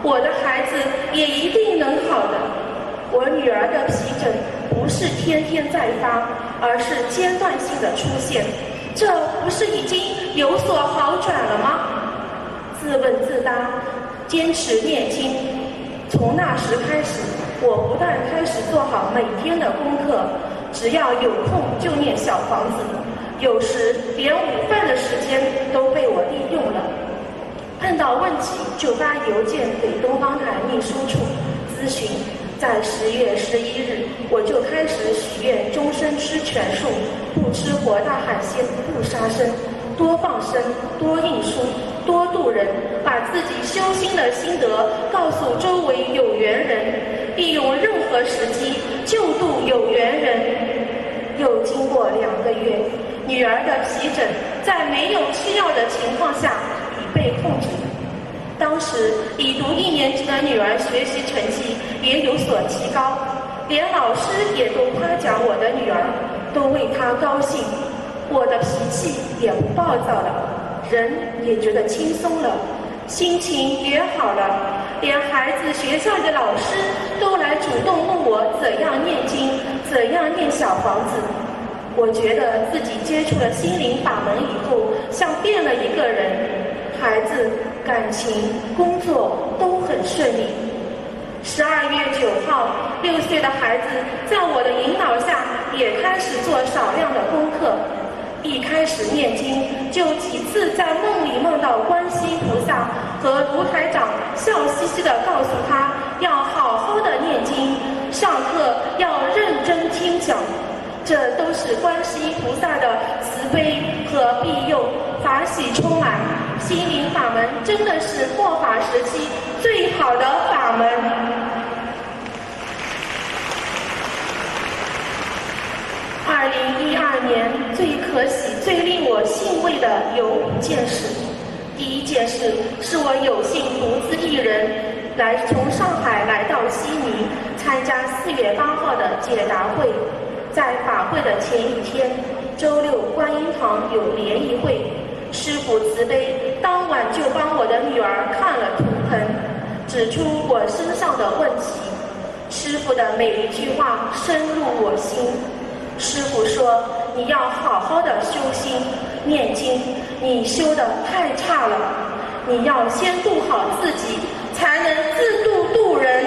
我的孩子也一定能好的。我女儿的皮疹不是天天在发，而是间断性的出现，这不是已经有所好转了吗？自问自答，坚持念经。从那时开始，我不但开始做好每天的功课，只要有空就念小房子，有时连午饭的时间都被我利用了。碰到问题就发邮件给东方台秘书处咨询。在十月十一日，我就开始许愿，终身吃全素，不吃活大海鲜，不杀生，多放生，多印书，多度人，把自己修心的心得告诉周围有缘人，利用任何时机救度有缘人。又经过两个月，女儿的皮疹在没有吃药的情况下已被控制。当时已读一年级的女儿学习成绩也有所提高，连老师也都夸奖我的女儿，都为她高兴。我的脾气也不暴躁了，人也觉得轻松了，心情也好了，连孩子学校的老师都来主动问我怎样念经，怎样念小房子。我觉得自己接触了心灵法门以后，像变了一个人，孩子、感情、工作都很顺利。十二月九号，六岁的孩子在我的引导下也开始做少量的功课。一开始念经，就几次在梦里梦到观世音菩萨和卢台长笑嘻嘻地告诉他要好好的念经，上课要认真听讲。这都是观世音菩萨的慈悲和庇佑，法喜充满。心灵法门真的是末法时期最好的法门。二零一二年最可喜、最令我欣慰的有五件事。第一件事是我有幸独自一人来从上海来到悉尼参加四月八号的解答会。在法会的前一天，周六观音堂有联谊会，师父慈悲，当晚就帮我的女儿看了图腾，指出我身上的问题。师父的每一句话深入我心。师父说，你要好好的修心念经，你修得太差了，你要先度好自己，才能自度度人。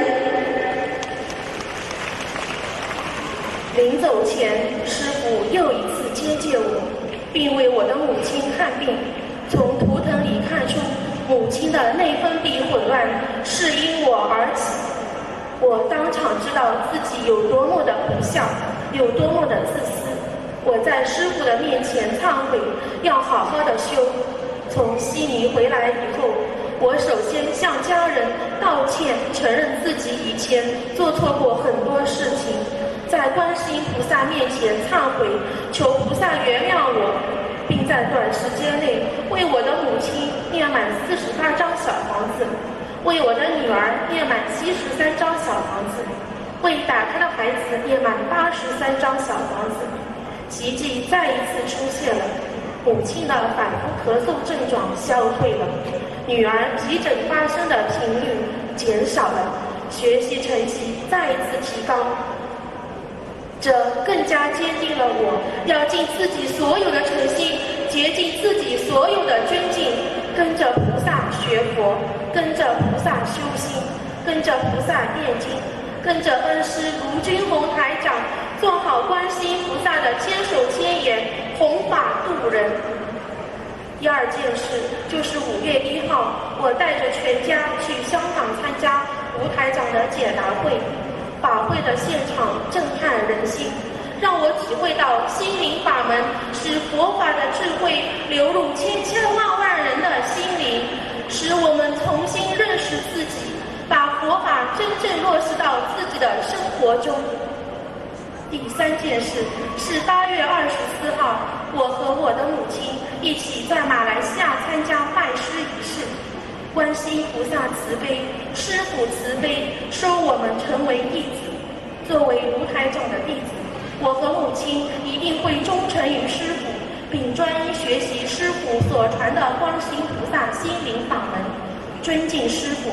临走前，师父又一次接见我，并为我的母亲看病。从图腾里看出，母亲的内分泌混乱是因我而起。我当场知道自己有多么的不孝，有多么的自私。我在师父的面前忏悔，要好好的修。从悉尼回来以后，我首先向家人道歉，承认自己以前做错过很多事情，在观世音菩萨面前忏悔，求菩萨原谅我，并在短时间内为我的母亲念满四十八张小房子，为我的女儿念满七十三张小房子，为打胎的孩子念满八十三张小房子。奇迹再一次出现了，母亲的反复咳嗽症状消退了，女儿急诊发生的频率减少了，学习成绩再一次提高。这更加坚定了我要尽自己所有的诚心，竭尽自己所有的尊敬，跟着菩萨学佛，跟着菩萨修心，跟着菩萨念经，跟着恩师卢军宏台长做好观世音菩萨的千手千眼，弘法度人。第二件事就是五月一号，我带着全家去香港参加卢台长的解答会。法会的现场震撼人心，让我体会到心灵法门使佛法的智慧流入千千万万人的心灵，使我们重新认识自己，把佛法真正落实到自己的生活中。第三件事是八月二十四号，我和我的母亲一起在马来西亚参加拜师仪式。观世音菩萨慈悲，师父慈悲，收我们成为弟子。作为卢台长的弟子，我和母亲一定会忠诚于师父，并专一学习师父所传的观世音菩萨心灵法门，尊敬师父，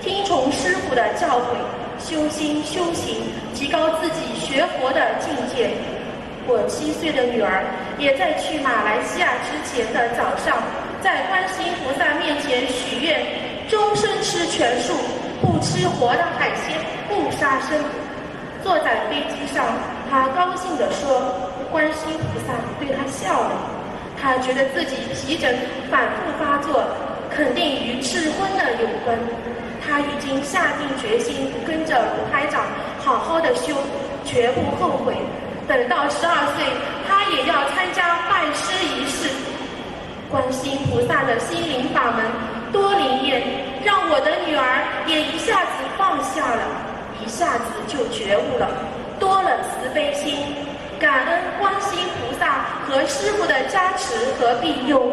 听从师父的教诲，修心修行，提高自己学佛的境界。我七岁的女儿也在去马来西亚之前的早上，在观世音菩萨面前许愿，终身吃全素，不吃活的海鲜，不杀生。坐在飞机上，她高兴地说，观世音菩萨对她笑了。她觉得自己皮疹反复发作，肯定与吃荤的有关。她已经下定决心跟着卢台长好好的修，绝不后悔。等到十二岁，她也要参加拜师仪式。观世音菩萨的心灵法门多灵验，让我的女儿也一下子放下了，一下子就觉悟了，多了慈悲心。感恩观世音菩萨和师父的加持和庇佑。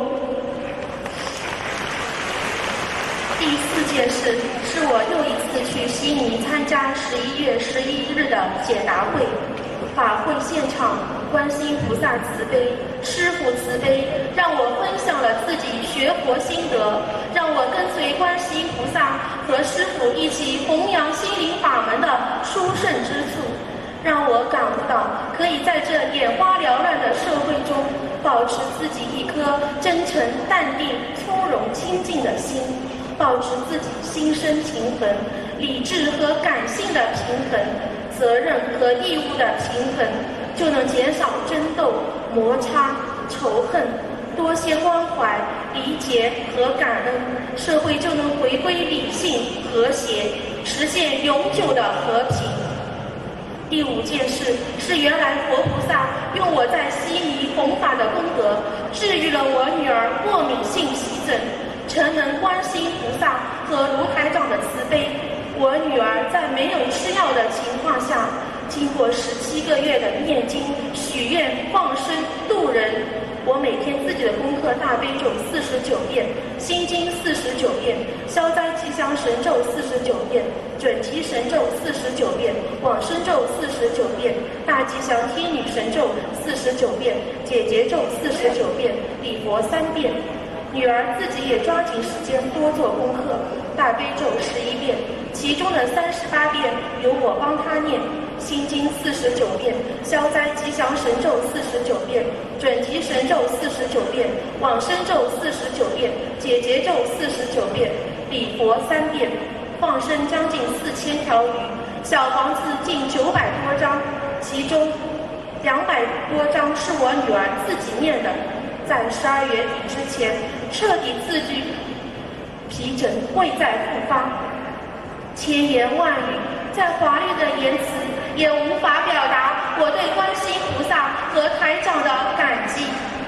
第四件事是我又一次去悉尼参加十一月十一日的解答会。法会现场，观世音菩萨慈悲，师父慈悲，让我分享了自己学佛心得，让我跟随观世音菩萨和师父一起弘扬心灵法门的殊胜之处，让我感悟到可以在这眼花缭乱的社会中，保持自己一颗真诚、淡定、从容、清净的心，保持自己心生平衡，理智和感性的平衡，责任和义务的平衡，就能减少争斗、摩擦、仇恨，多些关怀、理解和感恩，社会就能回归理性、和谐，实现永久的和平。第五件事是原来佛菩萨用我在悉尼弘法的功德，治愈了我女儿过敏性皮疹，承蒙观世音菩萨和卢台长的慈悲，我女儿在没有吃药的情况下，经过十七个月的念经、许愿、放生、度人，我每天自己的功课大悲咒四十九遍，心经四十九遍，消灾吉祥神咒四十九遍，准提神咒四十九遍，往生咒四十九遍，大吉祥天女神咒四十九遍，解结咒四十九遍，礼佛三遍。女儿自己也抓紧时间多做功课，大悲咒十一遍，其中的三十八遍由我帮她念，心经四十九遍，消灾吉祥神咒四十九遍，准提神咒四十九遍，往生咒四十九遍，解结咒四十九遍，礼佛三遍，放生将近四千条鱼，小房子近九百多张，其中两百多张是我女儿自己念的。在十二月底之前彻底自愈，皮疹未再复发。千言万语，在华丽的言辞也无法表达我对观世音菩萨和台长的感激。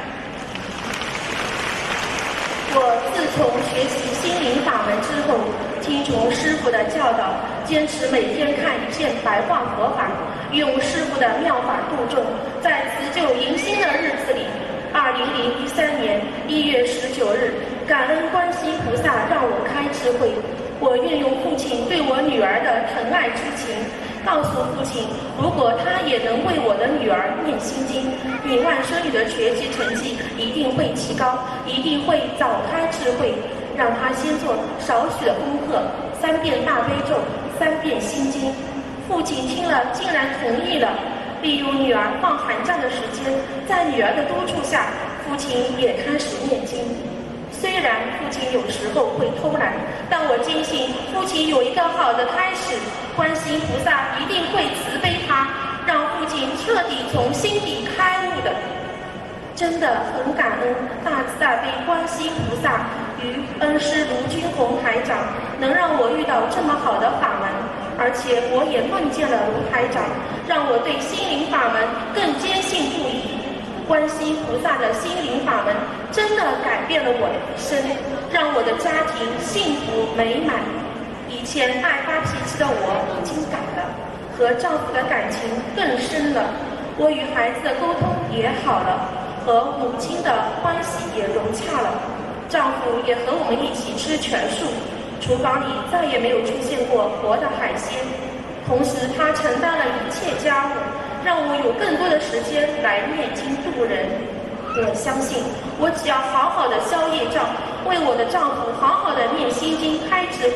我自从学习心灵法门之后，听从师父的教导，坚持每天看一遍白话佛法，用师父的妙法度众，在辞旧迎新的日子里，二零零一三年一月十九日，感恩观世音菩萨让我开智慧。我运用父亲对我女儿的疼爱之情，告诉父亲，如果他也能为我的女儿念心经，女万生语的学习成绩一定会提高，一定会早开智慧。让他先做少许的功课，三遍大悲咒，三遍心经。父亲听了竟然同意了。利用女儿放寒假的时间，在女儿的督促下，父亲也开始念经。虽然父亲有时候会偷懒，但我坚信父亲有一个好的开始，观世音菩萨一定会慈悲他，让父亲彻底从心底开悟的。真的很感恩大慈大悲观世音菩萨与恩师卢军宏台长，能让我遇到这么好的法门，而且我也梦见了卢台长，让我对心灵法门更坚信不疑。观世音菩萨的心灵法门真的改变了我的一生，让我的家庭幸福美满。以前爱发脾气的我已经改了，和丈夫的感情更深了，我与孩子的沟通也好了，和母亲的关系也融洽了，丈夫也和我们一起吃全素，厨房里再也没有出现过活的海鲜，同时他承担了一切家务，让我有更多的时间来念经度人。我相信我只要好好的消业障，为我的丈夫好好的念心经开智慧，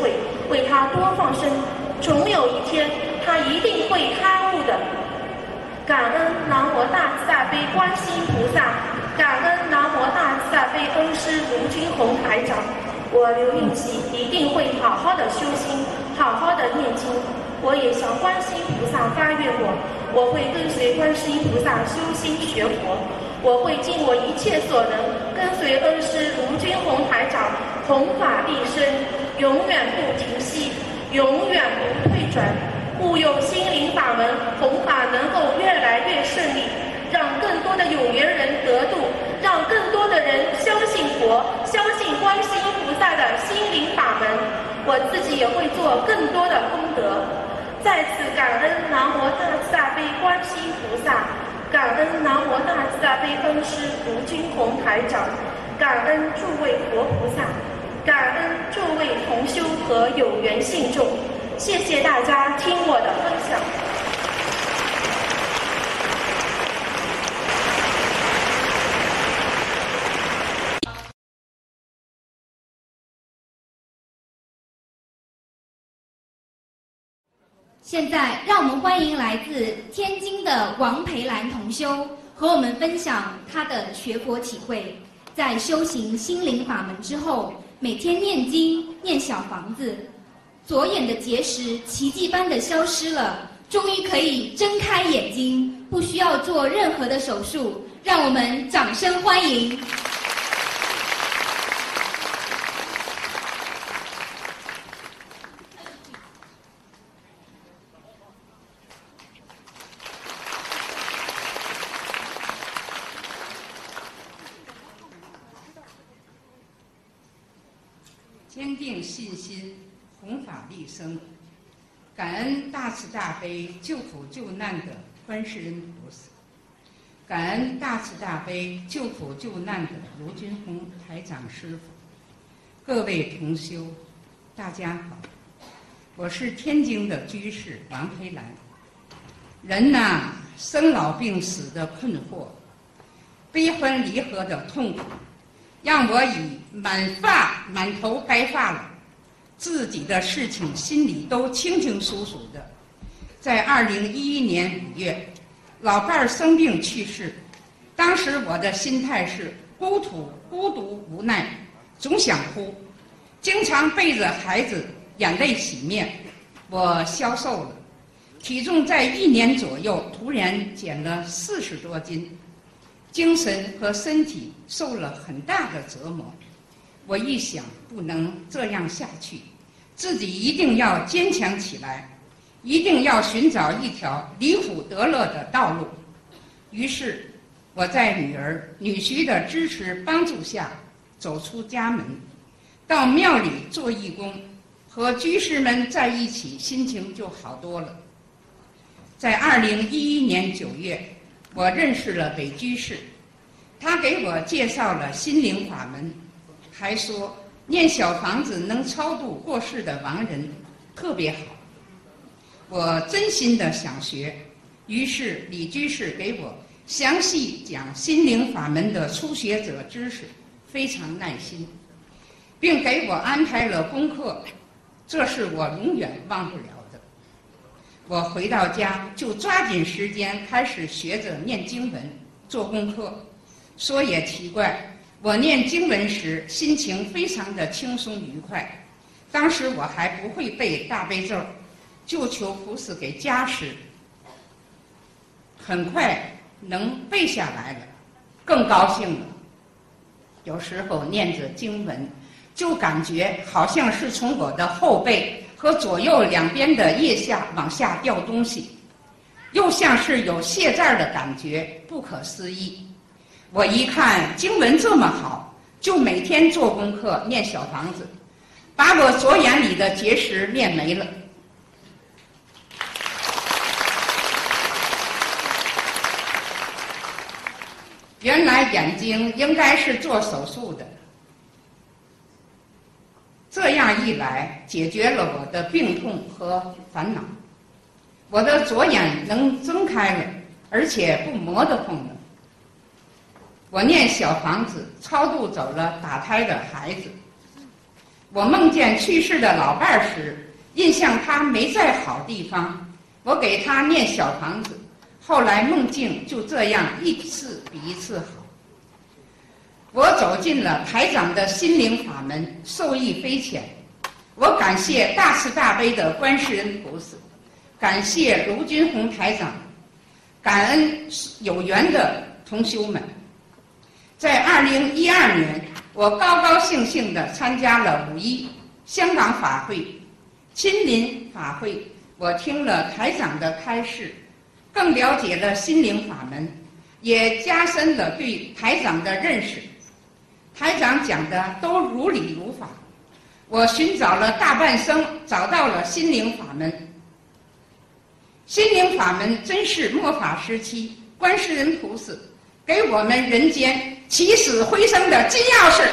为他多放生，总有一天他一定会开悟的。感恩南无大慈大悲观世音菩萨，感恩南无大慈大悲恩师卢军宏台长。我刘运喜一定会好好的修心，好好的念经。我也向观世音菩萨发愿我，我会跟随观世音菩萨修心学佛，我会尽我一切所能，跟随恩师卢军宏台长弘法利生，永远不停息，永远不退转。护佑心灵法门弘法能够越来越顺利，让更多的有缘人得度，让更多的人相信佛，相信观世音菩萨的心灵法门。我自己也会做更多的功德。再次感恩南无大慈大悲观世音菩萨，感恩南无大慈大悲恩师卢军宏台长，感恩诸位佛菩萨，感恩诸位同修和有缘信众。谢谢大家听我的分享。 现在，让我们欢迎来自天津的王培兰同修，和我们分享他的学佛体会。在修行心灵法门之后，每天念经、念小房子，左眼的结石奇迹般的消失了，终于可以睁开眼睛，不需要做任何的手术。让我们掌声欢迎！ 坚定信心，弘法利生，感恩大慈大悲救苦救难的观世音菩萨，感恩大慈大悲救苦救难的卢军宏台长师傅，各位同修，大家好，我是天津的居士王培兰。人呐，生老病死的困惑，悲欢离合的痛苦，让我以满发满头白发了，自己的事情心里都清清楚楚的。在二零一一年五月，老伴儿生病去世，当时我的心态是孤独、孤独、无奈，总想哭，经常背着孩子眼泪洗面。我消瘦了，体重在一年左右突然减了四十多斤，精神和身体受了很大的折磨。我一想，不能这样下去，自己一定要坚强起来，一定要寻找一条离苦得乐的道路。于是，我在女儿、女婿的支持帮助下，走出家门，到庙里做义工，和居士们在一起，心情就好多了。在二零一一年九月，我认识了北居士，他给我介绍了心灵法门，还说念小房子能超度过世的亡人，特别好。我真心的想学，于是李居士给我详细讲心灵法门的初学者知识，非常耐心，并给我安排了功课，这是我永远忘不了的。我回到家就抓紧时间开始学着念经文，做功课。说也奇怪，我念经文时心情非常的轻松愉快。当时我还不会背大悲咒，就求菩萨给加持，很快能背下来了，更高兴了。有时候念着经文，就感觉好像是从我的后背和左右两边的腋下往下掉东西，又像是有卸债的感觉，不可思议。我一看经文这么好，就每天做功课念小房子，把我左眼里的结石灭没了。原来眼睛应该是做手术的，这样一来解决了我的病痛和烦恼，我的左眼能睁开了，而且不磨得慌了。我念小房子超度走了打胎的孩子， 我梦见去世的老伴儿时，印象他没在好地方，我给他念小房子，后来梦境就这样一次比一次好。我走进了台长的心灵法门，受益匪浅。我感谢大慈大悲的观世音菩萨，感谢卢军宏台长，感恩有缘的同修们。在二零一二年，我高高兴兴地参加了五一香港法会、亲临法会，我听了台长的开示，更了解了心灵法门，也加深了对台长的认识。台长讲的都如理如法，我寻找了大半生，找到了心灵法门。心灵法门真是末法时期观世音菩萨给我们人间起死回生的金钥匙。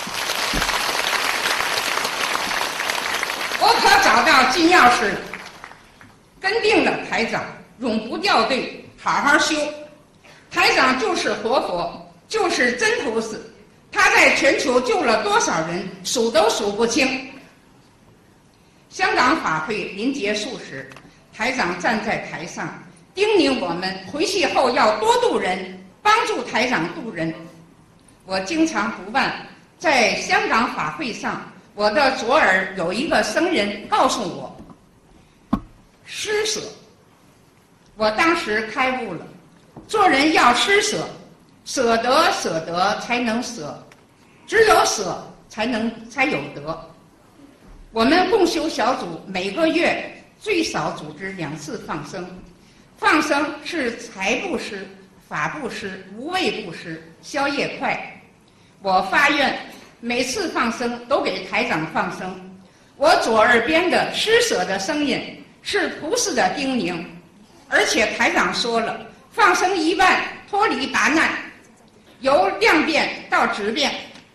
我可找到金钥匙，跟定了台长，永不掉队，好好修。台长就是活佛，就是真菩萨，他在全球救了多少人，数都数不清。香港法会临结束时，台长站在台上，叮咛我们回去后要多度人，帮助台长度人。我经常不忘，在香港法会上，我的左耳有一个僧人告诉我，施舍。我当时开悟了，做人要施舍，舍得舍得才能舍，只有舍才能才有得。我们共修小组每个月最少组织两次放生，放生是财布施、法布施、无畏布施、消业快。我发愿每次放生都给台长放生。我左耳边的施舍的声音是菩萨的叮咛，而且台长说了，放生一万脱离达难，由量变到质变。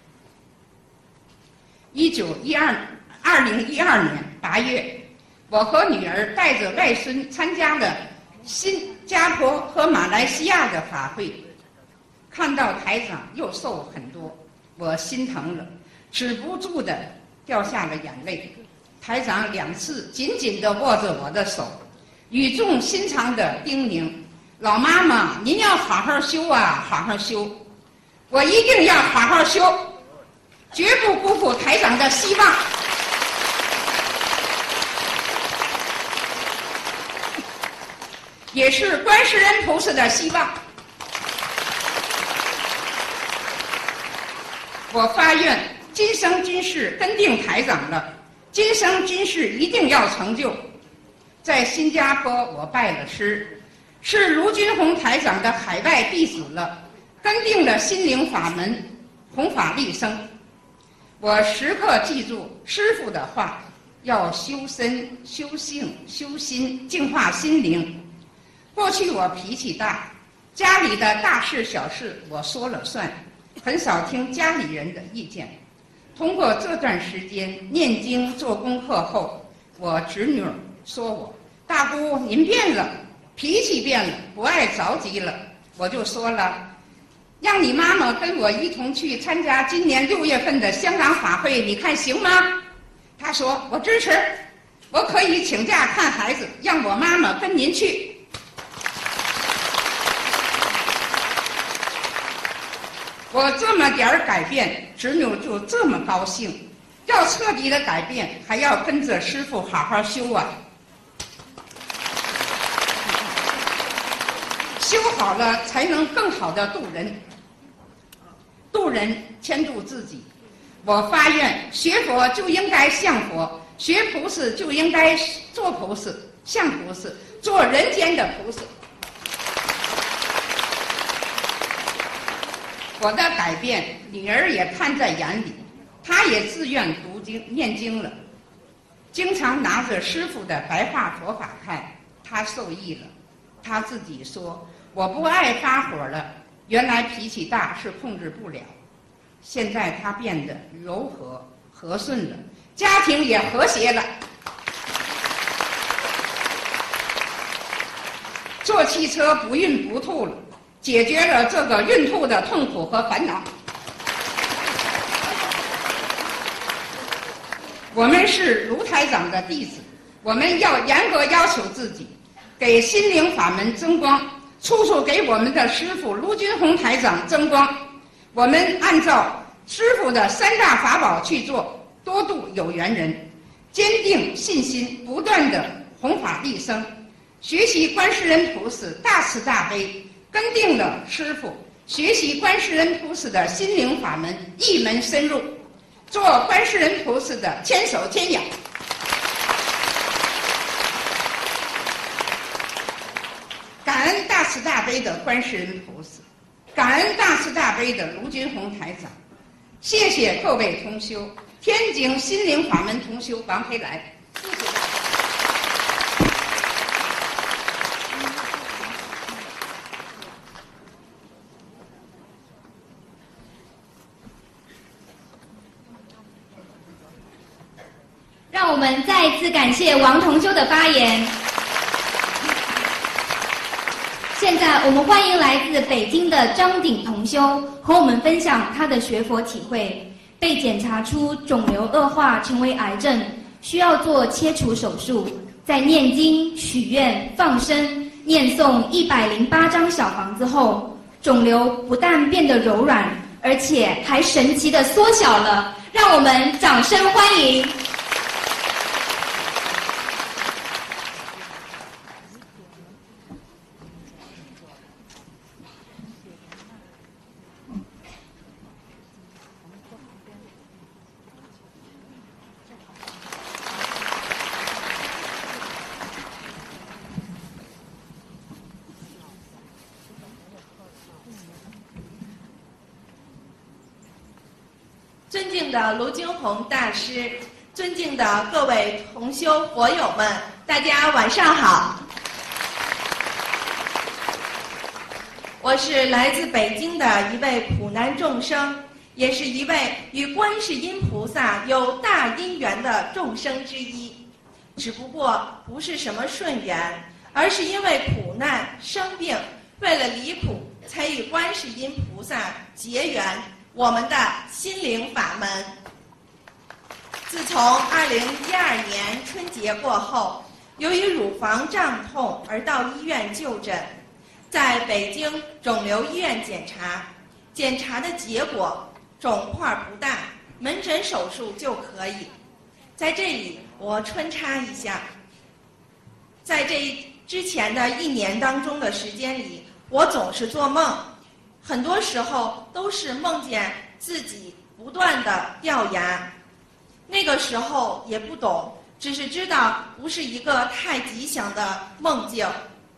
一九一二二零一二年八月，我和女儿带着外孙参加了新加坡和马来西亚的法会，看到台长又瘦很多，我心疼了，止不住的掉下了眼泪。台长两次紧紧地握着我的手，语重心长地叮咛：老妈妈，您要好好修啊，好好修。我一定要好好修，绝不辜负台长的希望。也是观世音菩萨的希望。我发愿今生今世跟定台长了，今生今世一定要成就。在新加坡我拜了师，是卢军宏台长的海外弟子了，跟定了心灵法门，弘法利生。我时刻记住师父的话，要修身、修性、修心，净化心灵。过去我脾气大，家里的大事小事我说了算，很少听家里人的意见。通过这段时间念经做功课后，我侄女说我，大姑您变了，脾气变了，不爱着急了。我就说了，让你妈妈跟我一同去参加今年六月份的香港法会，你看行吗？她说我支持，我可以请假看孩子，让我妈妈跟您去。我这么点儿改变，侄女就这么高兴。要彻底的改变，还要跟着师父好好修啊。修好了，才能更好的度人。度人牵度自己。我发愿，学佛就应该像佛，学菩萨就应该做菩萨，像菩萨，做人间的菩萨。我的改变，女儿也看在眼里，她也自愿读经念经了，经常拿着师父的白话佛法看，她受益了。她自己说，我不爱发火了，原来脾气大是控制不了，现在她变得柔和和顺了，家庭也和谐了。坐汽车不孕不吐了，解决了这个孕吐的痛苦和烦恼。 我们是卢台长的弟子，我们要严格要求自己，给心灵法门增光，处处给我们的师父卢军宏台长增光。我们按照师父的三大法宝去做，多度有缘人，坚定信心，不断的弘法利生，学习观世音菩萨大慈大悲，跟定了师父，学习观世音菩萨的心灵法门，一门深入，做观世音菩萨的千手千眼。感恩大慈大悲的观世音菩萨，感恩大慈大悲的卢军宏台长，谢谢各位同修，天津心灵法门同修王培来，谢谢大家。 让我们再一次感谢王同修的发言。现在我们欢迎来自北京的张鼎同修和我们分享他的学佛体会。被检查出肿瘤恶化成为癌症，需要做切除手术，在念经、许愿、放生、念诵一百零八张小房子后，肿瘤不但变得柔软，而且还神奇地缩小了。让我们掌声欢迎。 尊敬的卢军宏大师，尊敬的各位同修佛友们，大家晚上好。我是来自北京的一位普难众生，也是一位与观世音菩萨有大因缘的众生之一。只不过不是什么顺缘，而是因为苦难生病，为了离苦，才与观世音菩萨结缘。我们的心灵法门，自从二零一二年春节过后，由于乳房胀痛而到医院就诊，在北京肿瘤医院检查，检查的结果肿块不大，门诊手术就可以。在这里我穿插一下，在这之前的一年当中的时间里，我总是做梦。很多时候都是梦见自己不断的掉牙，那个时候也不懂，只是知道不是一个太吉祥的梦境。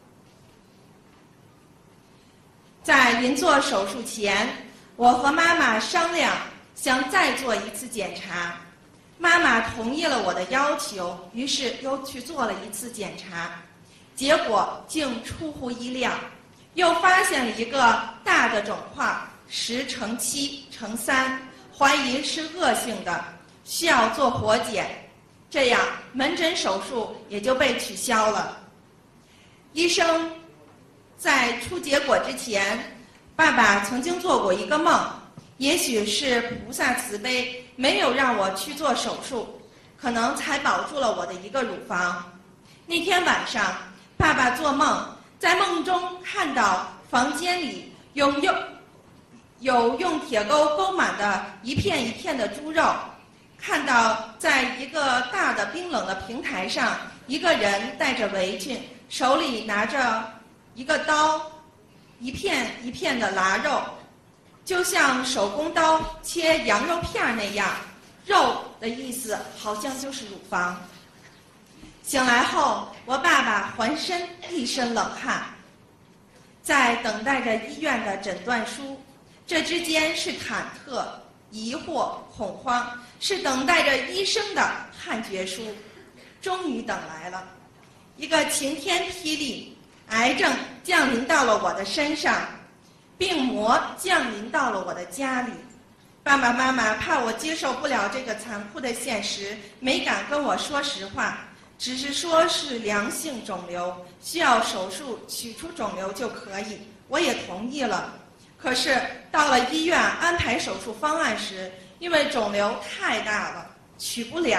在临做手术前，我和妈妈商量，想再做一次检查，妈妈同意了我的要求，于是又去做了一次检查，结果竟出乎意料。又发现了一个大的肿块，十乘七乘三，怀疑是恶性的，需要做活检，这样门诊手术也就被取消了。医生在出结果之前，爸爸曾经做过一个梦，也许是菩萨慈悲，没有让我去做手术，可能才保住了我的一个乳房。那天晚上，爸爸做梦，在梦中看到房间里有用有用铁钩勾满的一片一片的猪肉，看到在一个大的冰冷的平台上，一个人戴着围裙，手里拿着一个刀，一片一片的剌肉，就像手工刀切羊肉片那样，肉的意思好像就是乳房。醒来后，我爸爸浑身一身冷汗，在等待着医院的诊断书，这之间是忐忑、疑惑、恐慌，是等待着医生的判决书。终于等来了，一个晴天霹雳，癌症降临到了我的身上，病魔降临到了我的家里。爸爸妈妈怕我接受不了这个残酷的现实，没敢跟我说实话，只是说是良性肿瘤，需要手术取出肿瘤就可以，我也同意了。可是到了医院安排手术方案时，因为肿瘤太大了，取不了，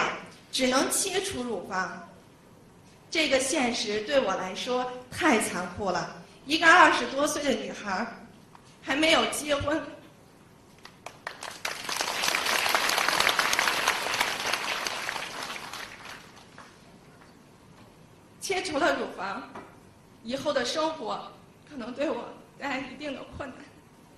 只能切除乳房。这个现实对我来说太残酷了。一个二十多岁的女孩，还没有结婚，切除了乳房，以后的生活可能对我带来一定的困难。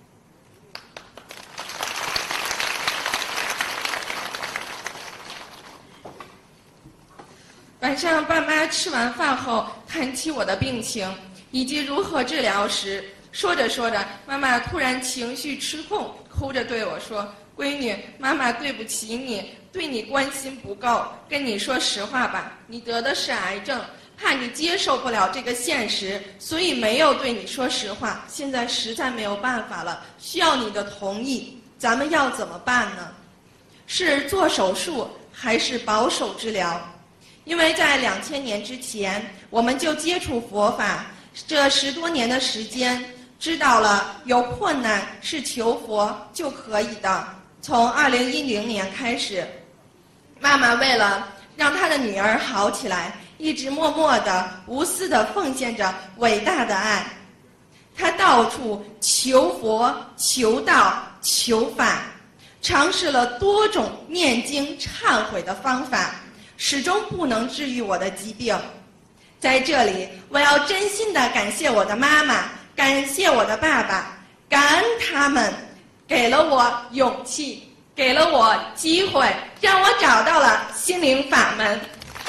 晚上爸妈吃完饭后谈起我的病情以及如何治疗时，说着说着，妈妈突然情绪失控，哭着对我说：“闺女，妈妈对不起你，对你关心不够。跟你说实话吧，你得的是癌症，怕你接受不了这个现实，所以没有对你说实话。现在实在没有办法了，需要你的同意，咱们要怎么办呢？是做手术还是保守治疗？”因为在两千年之前，我们就接触佛法，这十多年的时间，知道了有困难是求佛就可以的。从二零一零年开始，妈妈为了让她的女儿好起来，一直默默的、无私的奉献着伟大的爱。她到处求佛、求道、求法，尝试了多种念经、忏悔的方法，始终不能治愈我的疾病。在这里，我要真心的感谢我的妈妈，感谢我的爸爸，感恩他们给了我勇气，给了我机会，让我找到了心灵法门。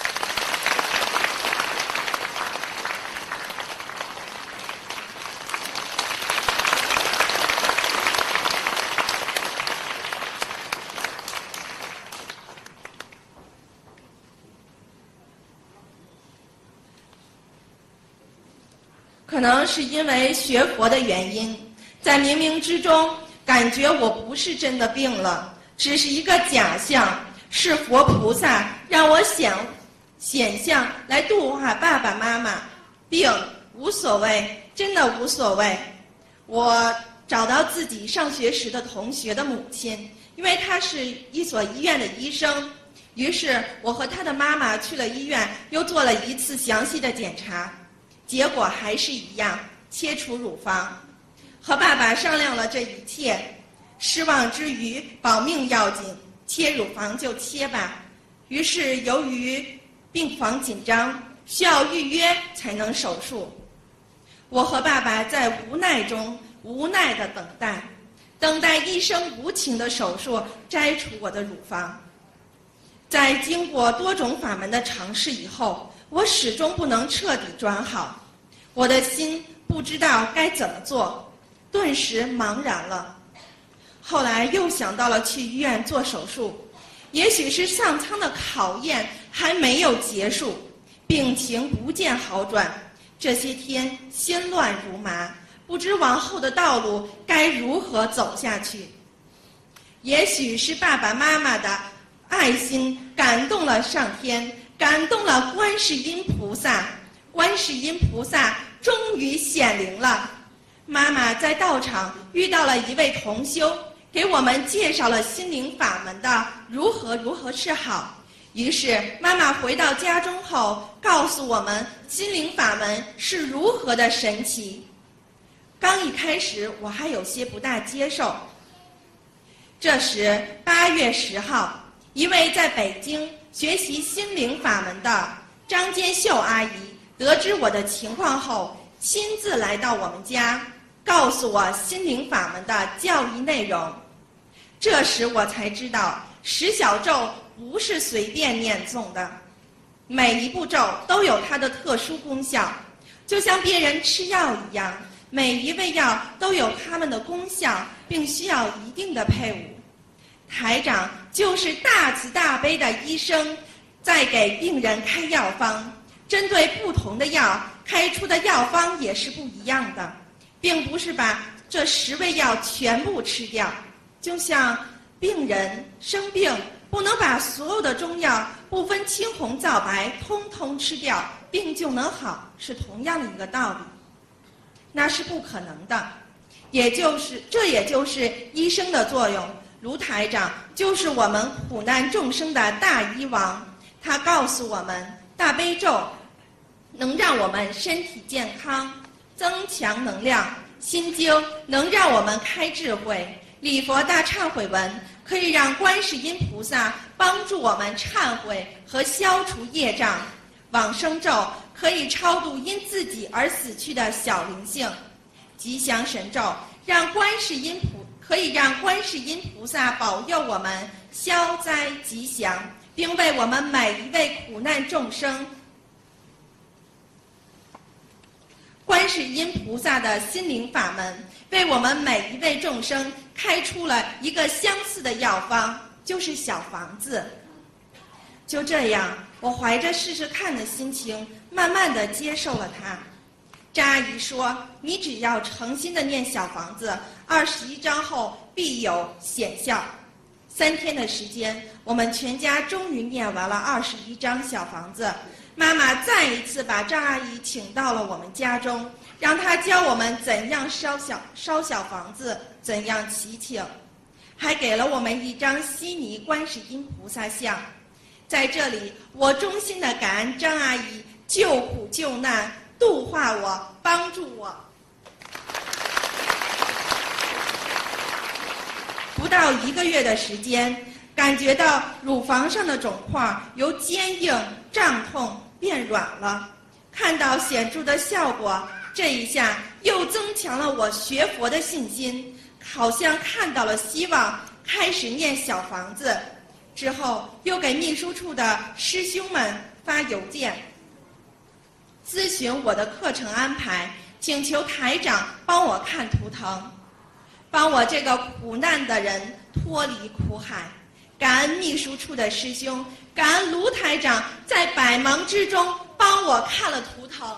可能是因为学佛的原因，在冥冥之中感觉我不是真的病了，只是一个假象，是佛菩萨让我显显象来度化爸爸妈妈。病无所谓，真的无所谓。我找到自己上学时的同学的母亲，因为她是一所医院的医生，于是我和她的妈妈去了医院，又做了一次详细的检查。结果还是一样，切除乳房。和爸爸商量了这一切，失望之余保命要紧，切乳房就切吧。于是由于病房紧张，需要预约才能手术。我和爸爸在无奈中无奈地等待，等待医生无情的手术摘除我的乳房。在经过多种法门的尝试以后，我始终不能彻底转好。我的心不知道该怎么做，顿时茫然了。后来又想到了去医院做手术，也许是上苍的考验还没有结束，病情不见好转，这些天心乱如麻，不知往后的道路该如何走下去。也许是爸爸妈妈的爱心感动了上天，感动了观世音菩萨，观世音菩萨终于显灵了。妈妈在道场遇到了一位同修，给我们介绍了心灵法门的如何如何是好。于是妈妈回到家中后，告诉我们心灵法门是如何的神奇。刚一开始我还有些不大接受。这时八月十号，一位在北京学习心灵法门的张坚秀阿姨得知我的情况后，亲自来到我们家，告诉我心灵法门的教义内容。这时我才知道，十小咒不是随便念诵的，每一步咒都有它的特殊功效，就像别人吃药一样，每一味药都有它们的功效，并需要一定的配伍。台长就是大慈大悲的医生，在给病人开药方，针对不同的药开出的药方也是不一样的，并不是把这十味药全部吃掉。就像病人生病，不能把所有的中药不分青红皂白通通吃掉，病就能好，是同样的一个道理。那是不可能的，也就是这也就是医生的作用。卢台长就是我们苦难众生的大医王， 他告诉我们，大悲咒能让我们身体健康，增强能量；心经能让我们开智慧；礼佛大忏悔文可以让观世音菩萨帮助我们忏悔和消除业障；往生咒可以超度因自己而死去的小灵性；吉祥神咒让观世音菩可以让观世音菩萨保佑我们消灾吉祥，并为我们每一位苦难众生。观世音菩萨的心灵法门为我们每一位众生开出了一个相似的药方，就是小房子。就这样，我怀着试试看的心情，慢慢地接受了它。张阿姨说：“你只要诚心地念小房子，二十一章后必有显效。”三天的时间，我们全家终于念完了二十一章小房子。妈妈再一次把张阿姨请到了我们家中，让她教我们怎样烧小烧小房子，怎样祈请，还给了我们一张悉尼观世音菩萨像。在这里，我衷心的感恩张阿姨救苦救难，度化我，帮助我。不到一个月的时间，感觉到乳房上的肿块由坚硬胀痛变软了，看到显著的效果，这一下又增强了我学佛的信心，好像看到了希望，开始念小房子。之后又给秘书处的师兄们发邮件，咨询我的课程安排，请求台长帮我看图腾，帮我这个苦难的人脱离苦海。感恩秘书处的师兄，感恩卢台长在百忙之中帮我看了图腾。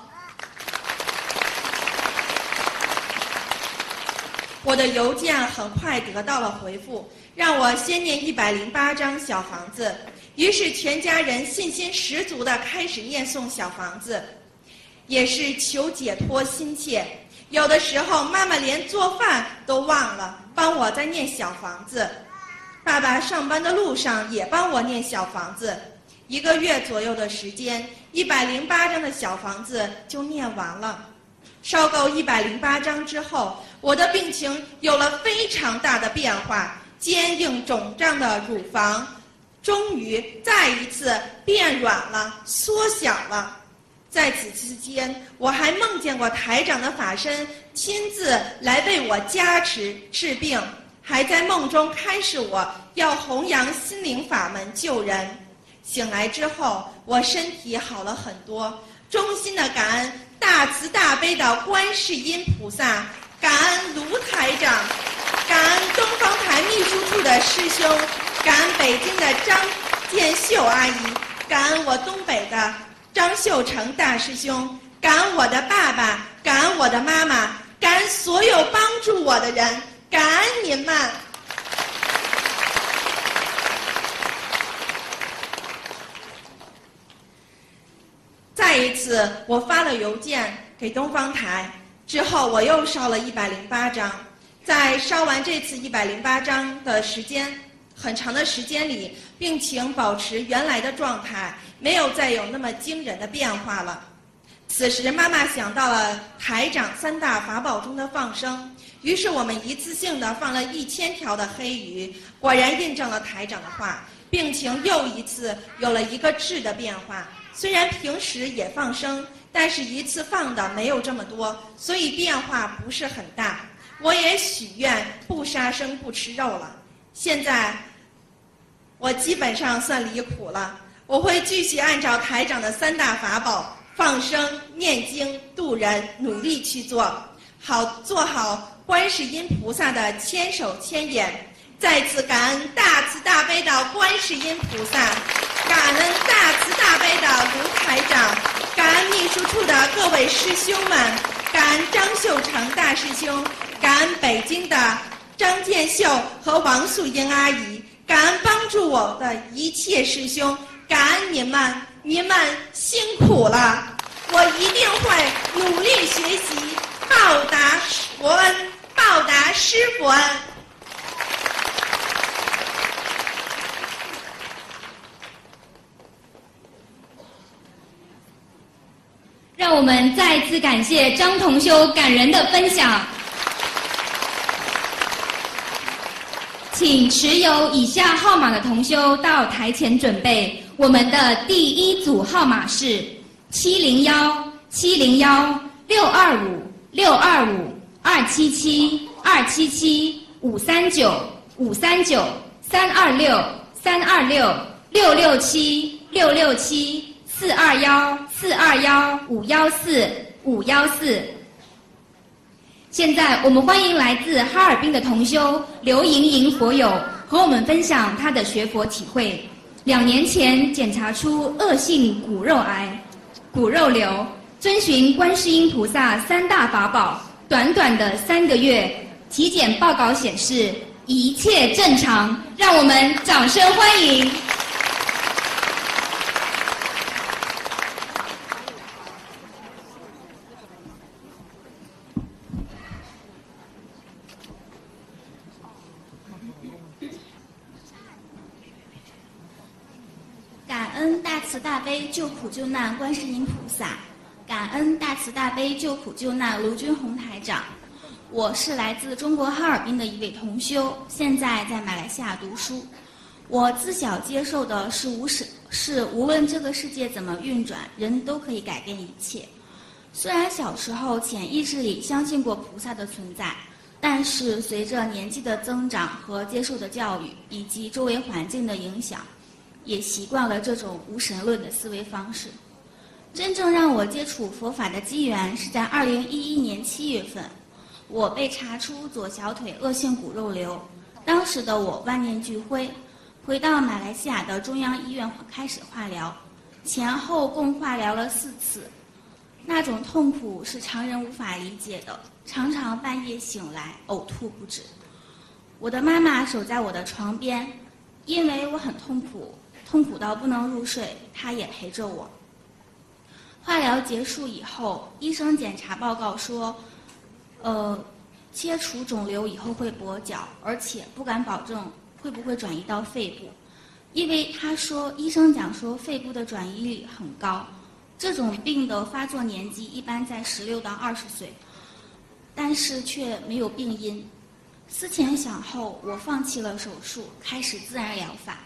我的邮件很快得到了回复，让我先念一百零八张小房子。于是全家人信心十足地开始念诵小房子，也是求解脱心切。有的时候妈妈连做饭都忘了，帮我在念小房子。爸爸上班的路上也帮我念小房子。一个月左右的时间，一百零八张的小房子就念完了。烧够一百零八张之后，我的病情有了非常大的变化，坚硬肿胀的乳房终于再一次变软了，缩小了。在此期间，我还梦见过台长的法身亲自来为我加持治病，还在梦中开示我要弘扬心灵法门救人。醒来之后，我身体好了很多，衷心的感恩大慈大悲的观世音菩萨，感恩卢台长，感恩东方台秘书处的师兄，感恩北京的张建秀阿姨，感恩我东北的张秀成大师兄，感恩我的爸爸，感恩我的妈妈，感恩所有帮助我的人，感恩您们。再一次，我发了邮件给东方台，之后我又烧了一百零八张。在烧完这次一百零八张的时间，很长的时间里，病情保持原来的状态，没有再有那么惊人的变化了。此时，妈妈想到了台长三大法宝中的放生，于是我们一次性的放了一千条的黑鱼，果然印证了台长的话，病情又一次有了一个质的变化。虽然平时也放生，但是一次放的没有这么多，所以变化不是很大。我也许愿不杀生不吃肉了。现在我基本上算离苦了，我会继续按照台长的三大法宝放生、念经、度人，努力去做好，做好观世音菩萨的千手千眼。再次感恩大慈大悲的观世音菩萨，感恩大慈大悲的卢台长，感恩秘书处的各位师兄们，感恩张秀成大师兄，感恩北京的张建秀和王素英阿姨，感恩帮助我的一切师兄，感恩您们，您们辛苦了，我一定会努力学习，报答佛恩，报答师父恩。 让我们再次感谢张同修感人的分享。请持有以下号码的同修到台前准备。我们的第一组号码是七零幺七零幺六二五六二五二七七二七七五三九五三九三二六三二六六六七六六七四二幺四二幺五幺四五幺四。现在我们欢迎来自哈尔滨的同修刘莹莹佛友和我们分享她的学佛体会。两年前检查出恶性骨肉癌、骨肉瘤，遵循观世音菩萨三大法宝，短短的三个月，体检报告显示一切正常，让我们掌声欢迎。 感恩大慈大悲救苦救难观世音菩萨，感恩大慈大悲救苦救难卢军宏台长。我是来自中国哈尔滨的一位同修，现在在马来西亚读书。我自小接受的是无是是无论这个世界怎么运转，人都可以改变一切。虽然小时候潜意识里相信过菩萨的存在，但是随着年纪的增长和接受的教育以及周围环境的影响，也习惯了这种无神论的思维方式。真正让我接触佛法的机缘是在二零一一年七月份，我被查出左小腿恶性骨肉瘤。当时的我万念俱灰，回到马来西亚的中央医院开始化疗，前后共化疗了四次。那种痛苦是常人无法理解的，常常半夜醒来呕吐不止。我的妈妈守在我的床边，因为我很痛苦，痛苦到不能入睡，她也陪着我。化疗结束以后，医生检查报告说，呃，切除肿瘤以后会跛脚，而且不敢保证会不会转移到肺部，因为他说医生讲说肺部的转移率很高，这种病的发作年纪一般在十六到二十岁，但是却没有病因。思前想后，我放弃了手术，开始自然疗法，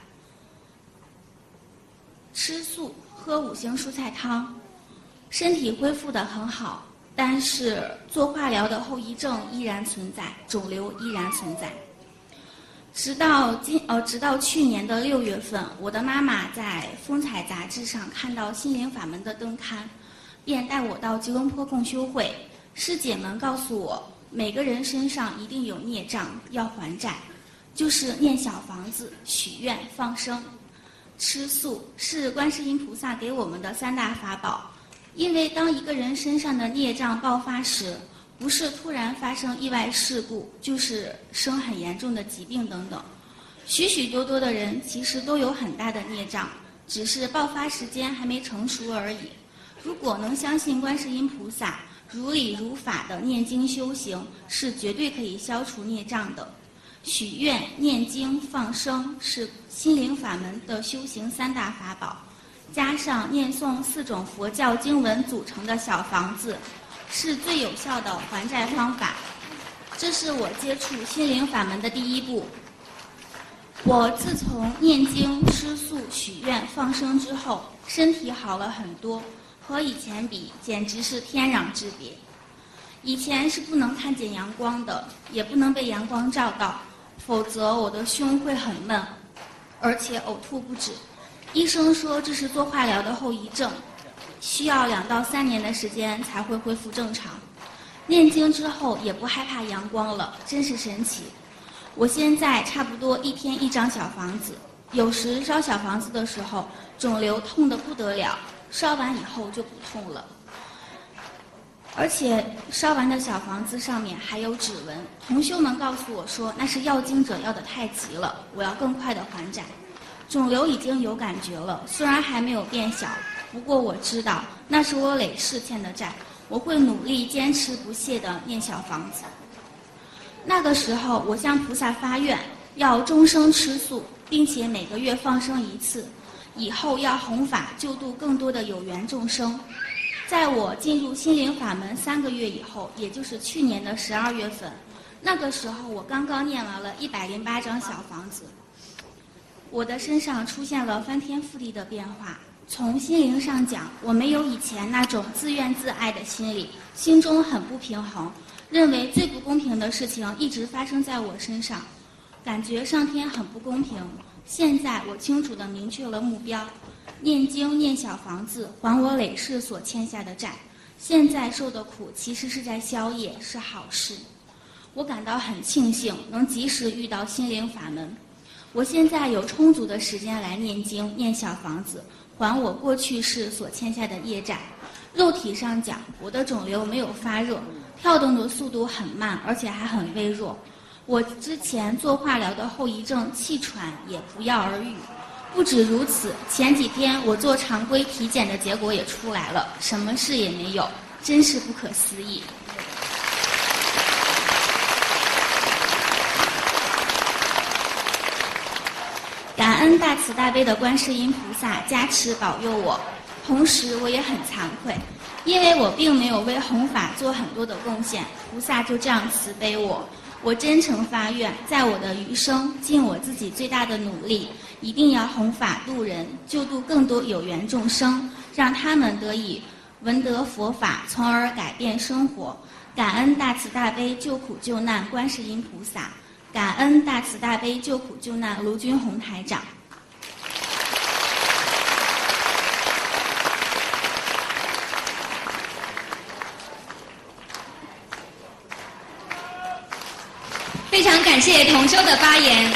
吃素，喝五行蔬菜汤，身体恢复得很好。但是做化疗的后遗症依然存在，肿瘤依然存在。直到今呃，直到去年的六月份，我的妈妈在《风采》杂志上看到心灵法门的登刊，便带我到吉隆坡共修会。师姐们告诉我，每个人身上一定有孽障要还债，就是念小房子、许愿、放生、吃素，是观世音菩萨给我们的三大法宝。因为当一个人身上的孽障爆发时，不是突然发生意外事故，就是生很严重的疾病等等。许许多多的人其实都有很大的孽障，只是爆发时间还没成熟而已。如果能相信观世音菩萨，如理如法的念经修行，是绝对可以消除孽障的。许愿、念经、放生是心灵法门的修行三大法宝，加上念诵四种佛教经文组成的小房子，是最有效的还债方法。这是我接触心灵法门的第一步。我自从念经、吃素、许愿、放生之后，身体好了很多，和以前比简直是天壤之别。以前是不能看见阳光的，也不能被阳光照到，否则我的胸会很闷，而且呕吐不止。医生说这是做化疗的后遗症，需要两到三年的时间才会恢复正常。念经之后也不害怕阳光了，真是神奇。我现在差不多一天一张小房子，有时烧小房子的时候，肿瘤痛得不得了，烧完以后就不痛了。而且烧完的小房子上面还有指纹，同修们告诉我说那是要经者要得太急了，我要更快的还债。肿瘤已经有感觉了，虽然还没有变小，不过我知道那是我累世欠的债，我会努力坚持不懈地念小房子。那个时候我向菩萨发愿，要终生吃素，并且每个月放生一次，以后要弘法救度更多的有缘众生。 在我进入心灵法门三个月以后，也就是去年的十二月份，那个时候我刚刚念完了一百零八张小房子，我的身上出现了翻天覆地的变化。从心灵上讲，我没有以前那种自怨自艾的心理，心中很不平衡，认为最不公平的事情一直发生在我身上，感觉上天很不公平。现在我清楚地明确了目标，念经念小房子，还我累世所欠下的债。现在受的苦其实是在消业，是好事。我感到很庆幸能及时遇到心灵法门。我现在有充足的时间来念经念小房子，还我过去世所欠下的业债。肉体上讲，我的肿瘤没有发热，跳动的速度很慢，而且还很微弱。我之前做化疗的后遗症气喘也不药而愈。不止如此，前几天我做常规体检的结果也出来了，什么事也没有，真是不可思议。感恩大慈大悲的观世音菩萨加持保佑我，同时我也很惭愧，因为我并没有为弘法做很多的贡献，菩萨就这样慈悲我。我真诚发愿，在我的余生尽我自己最大的努力，一定要弘法度人，救度更多有缘众生，让他们得以闻得佛法，从而改变生活。感恩大慈大悲救苦救难观世音菩萨，感恩大慈大悲救苦救难卢军宏台长。 非常感谢同修的发言。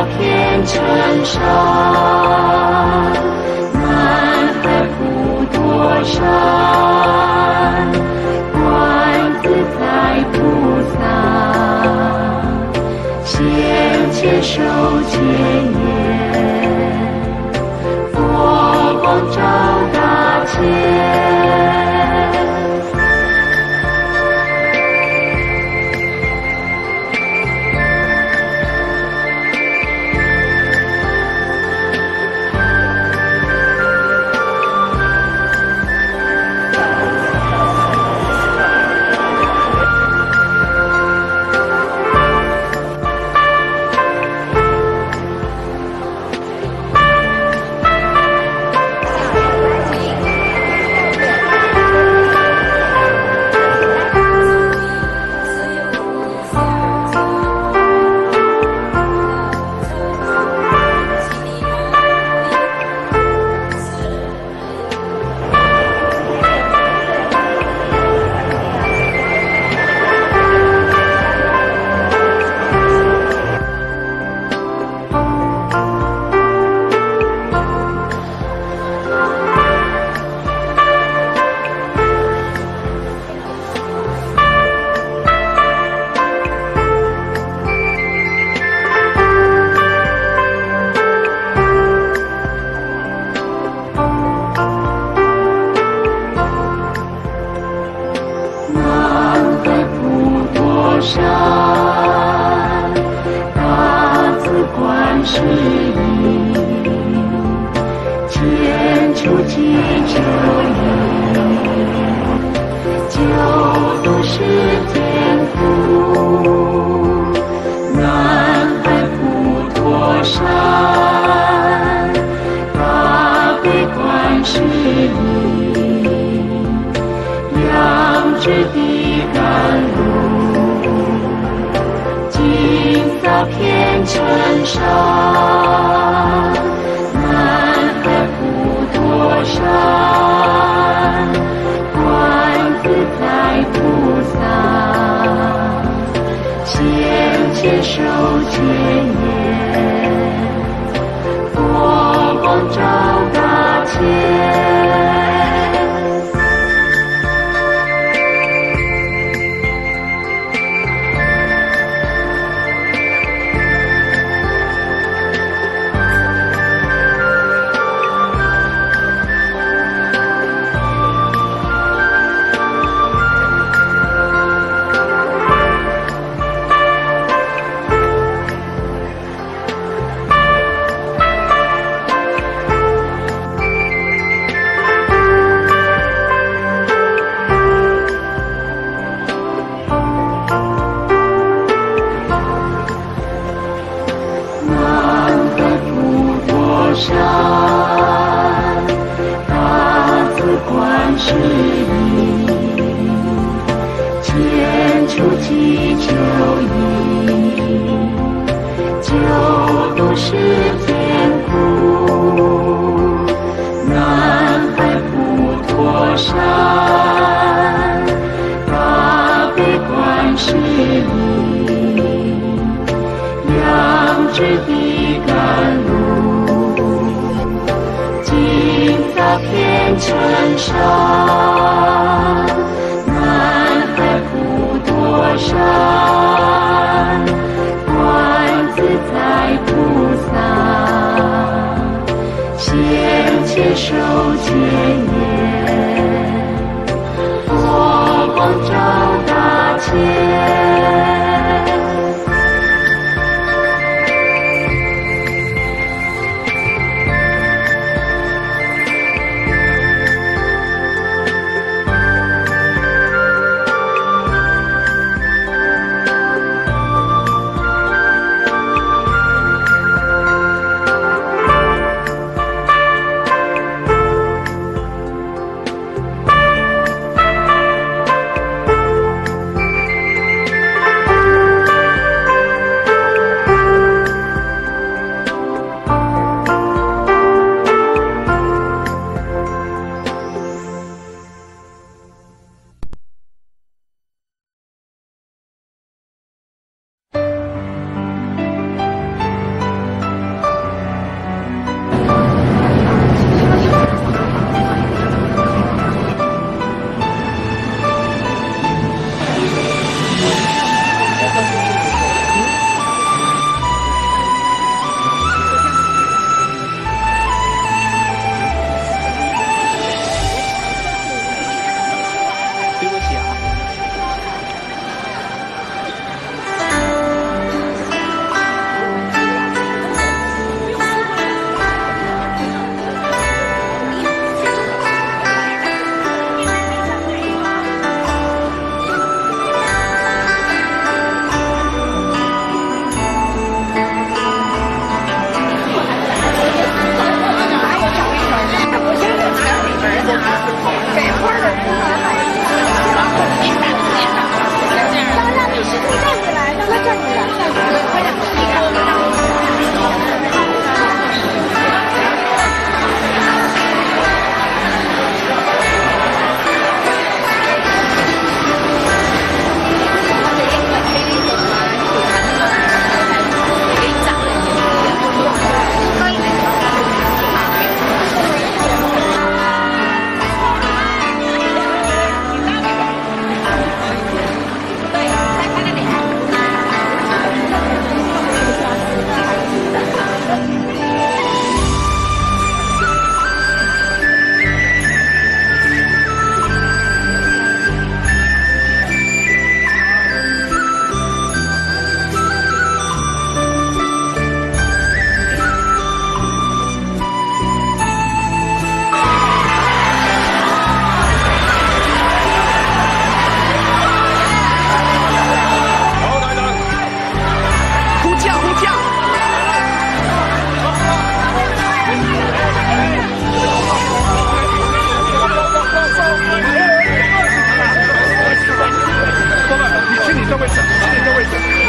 遍尘沙，南海普陀山，观自在菩萨，现前手千年，佛光照大千。 这位神，谢谢这位神。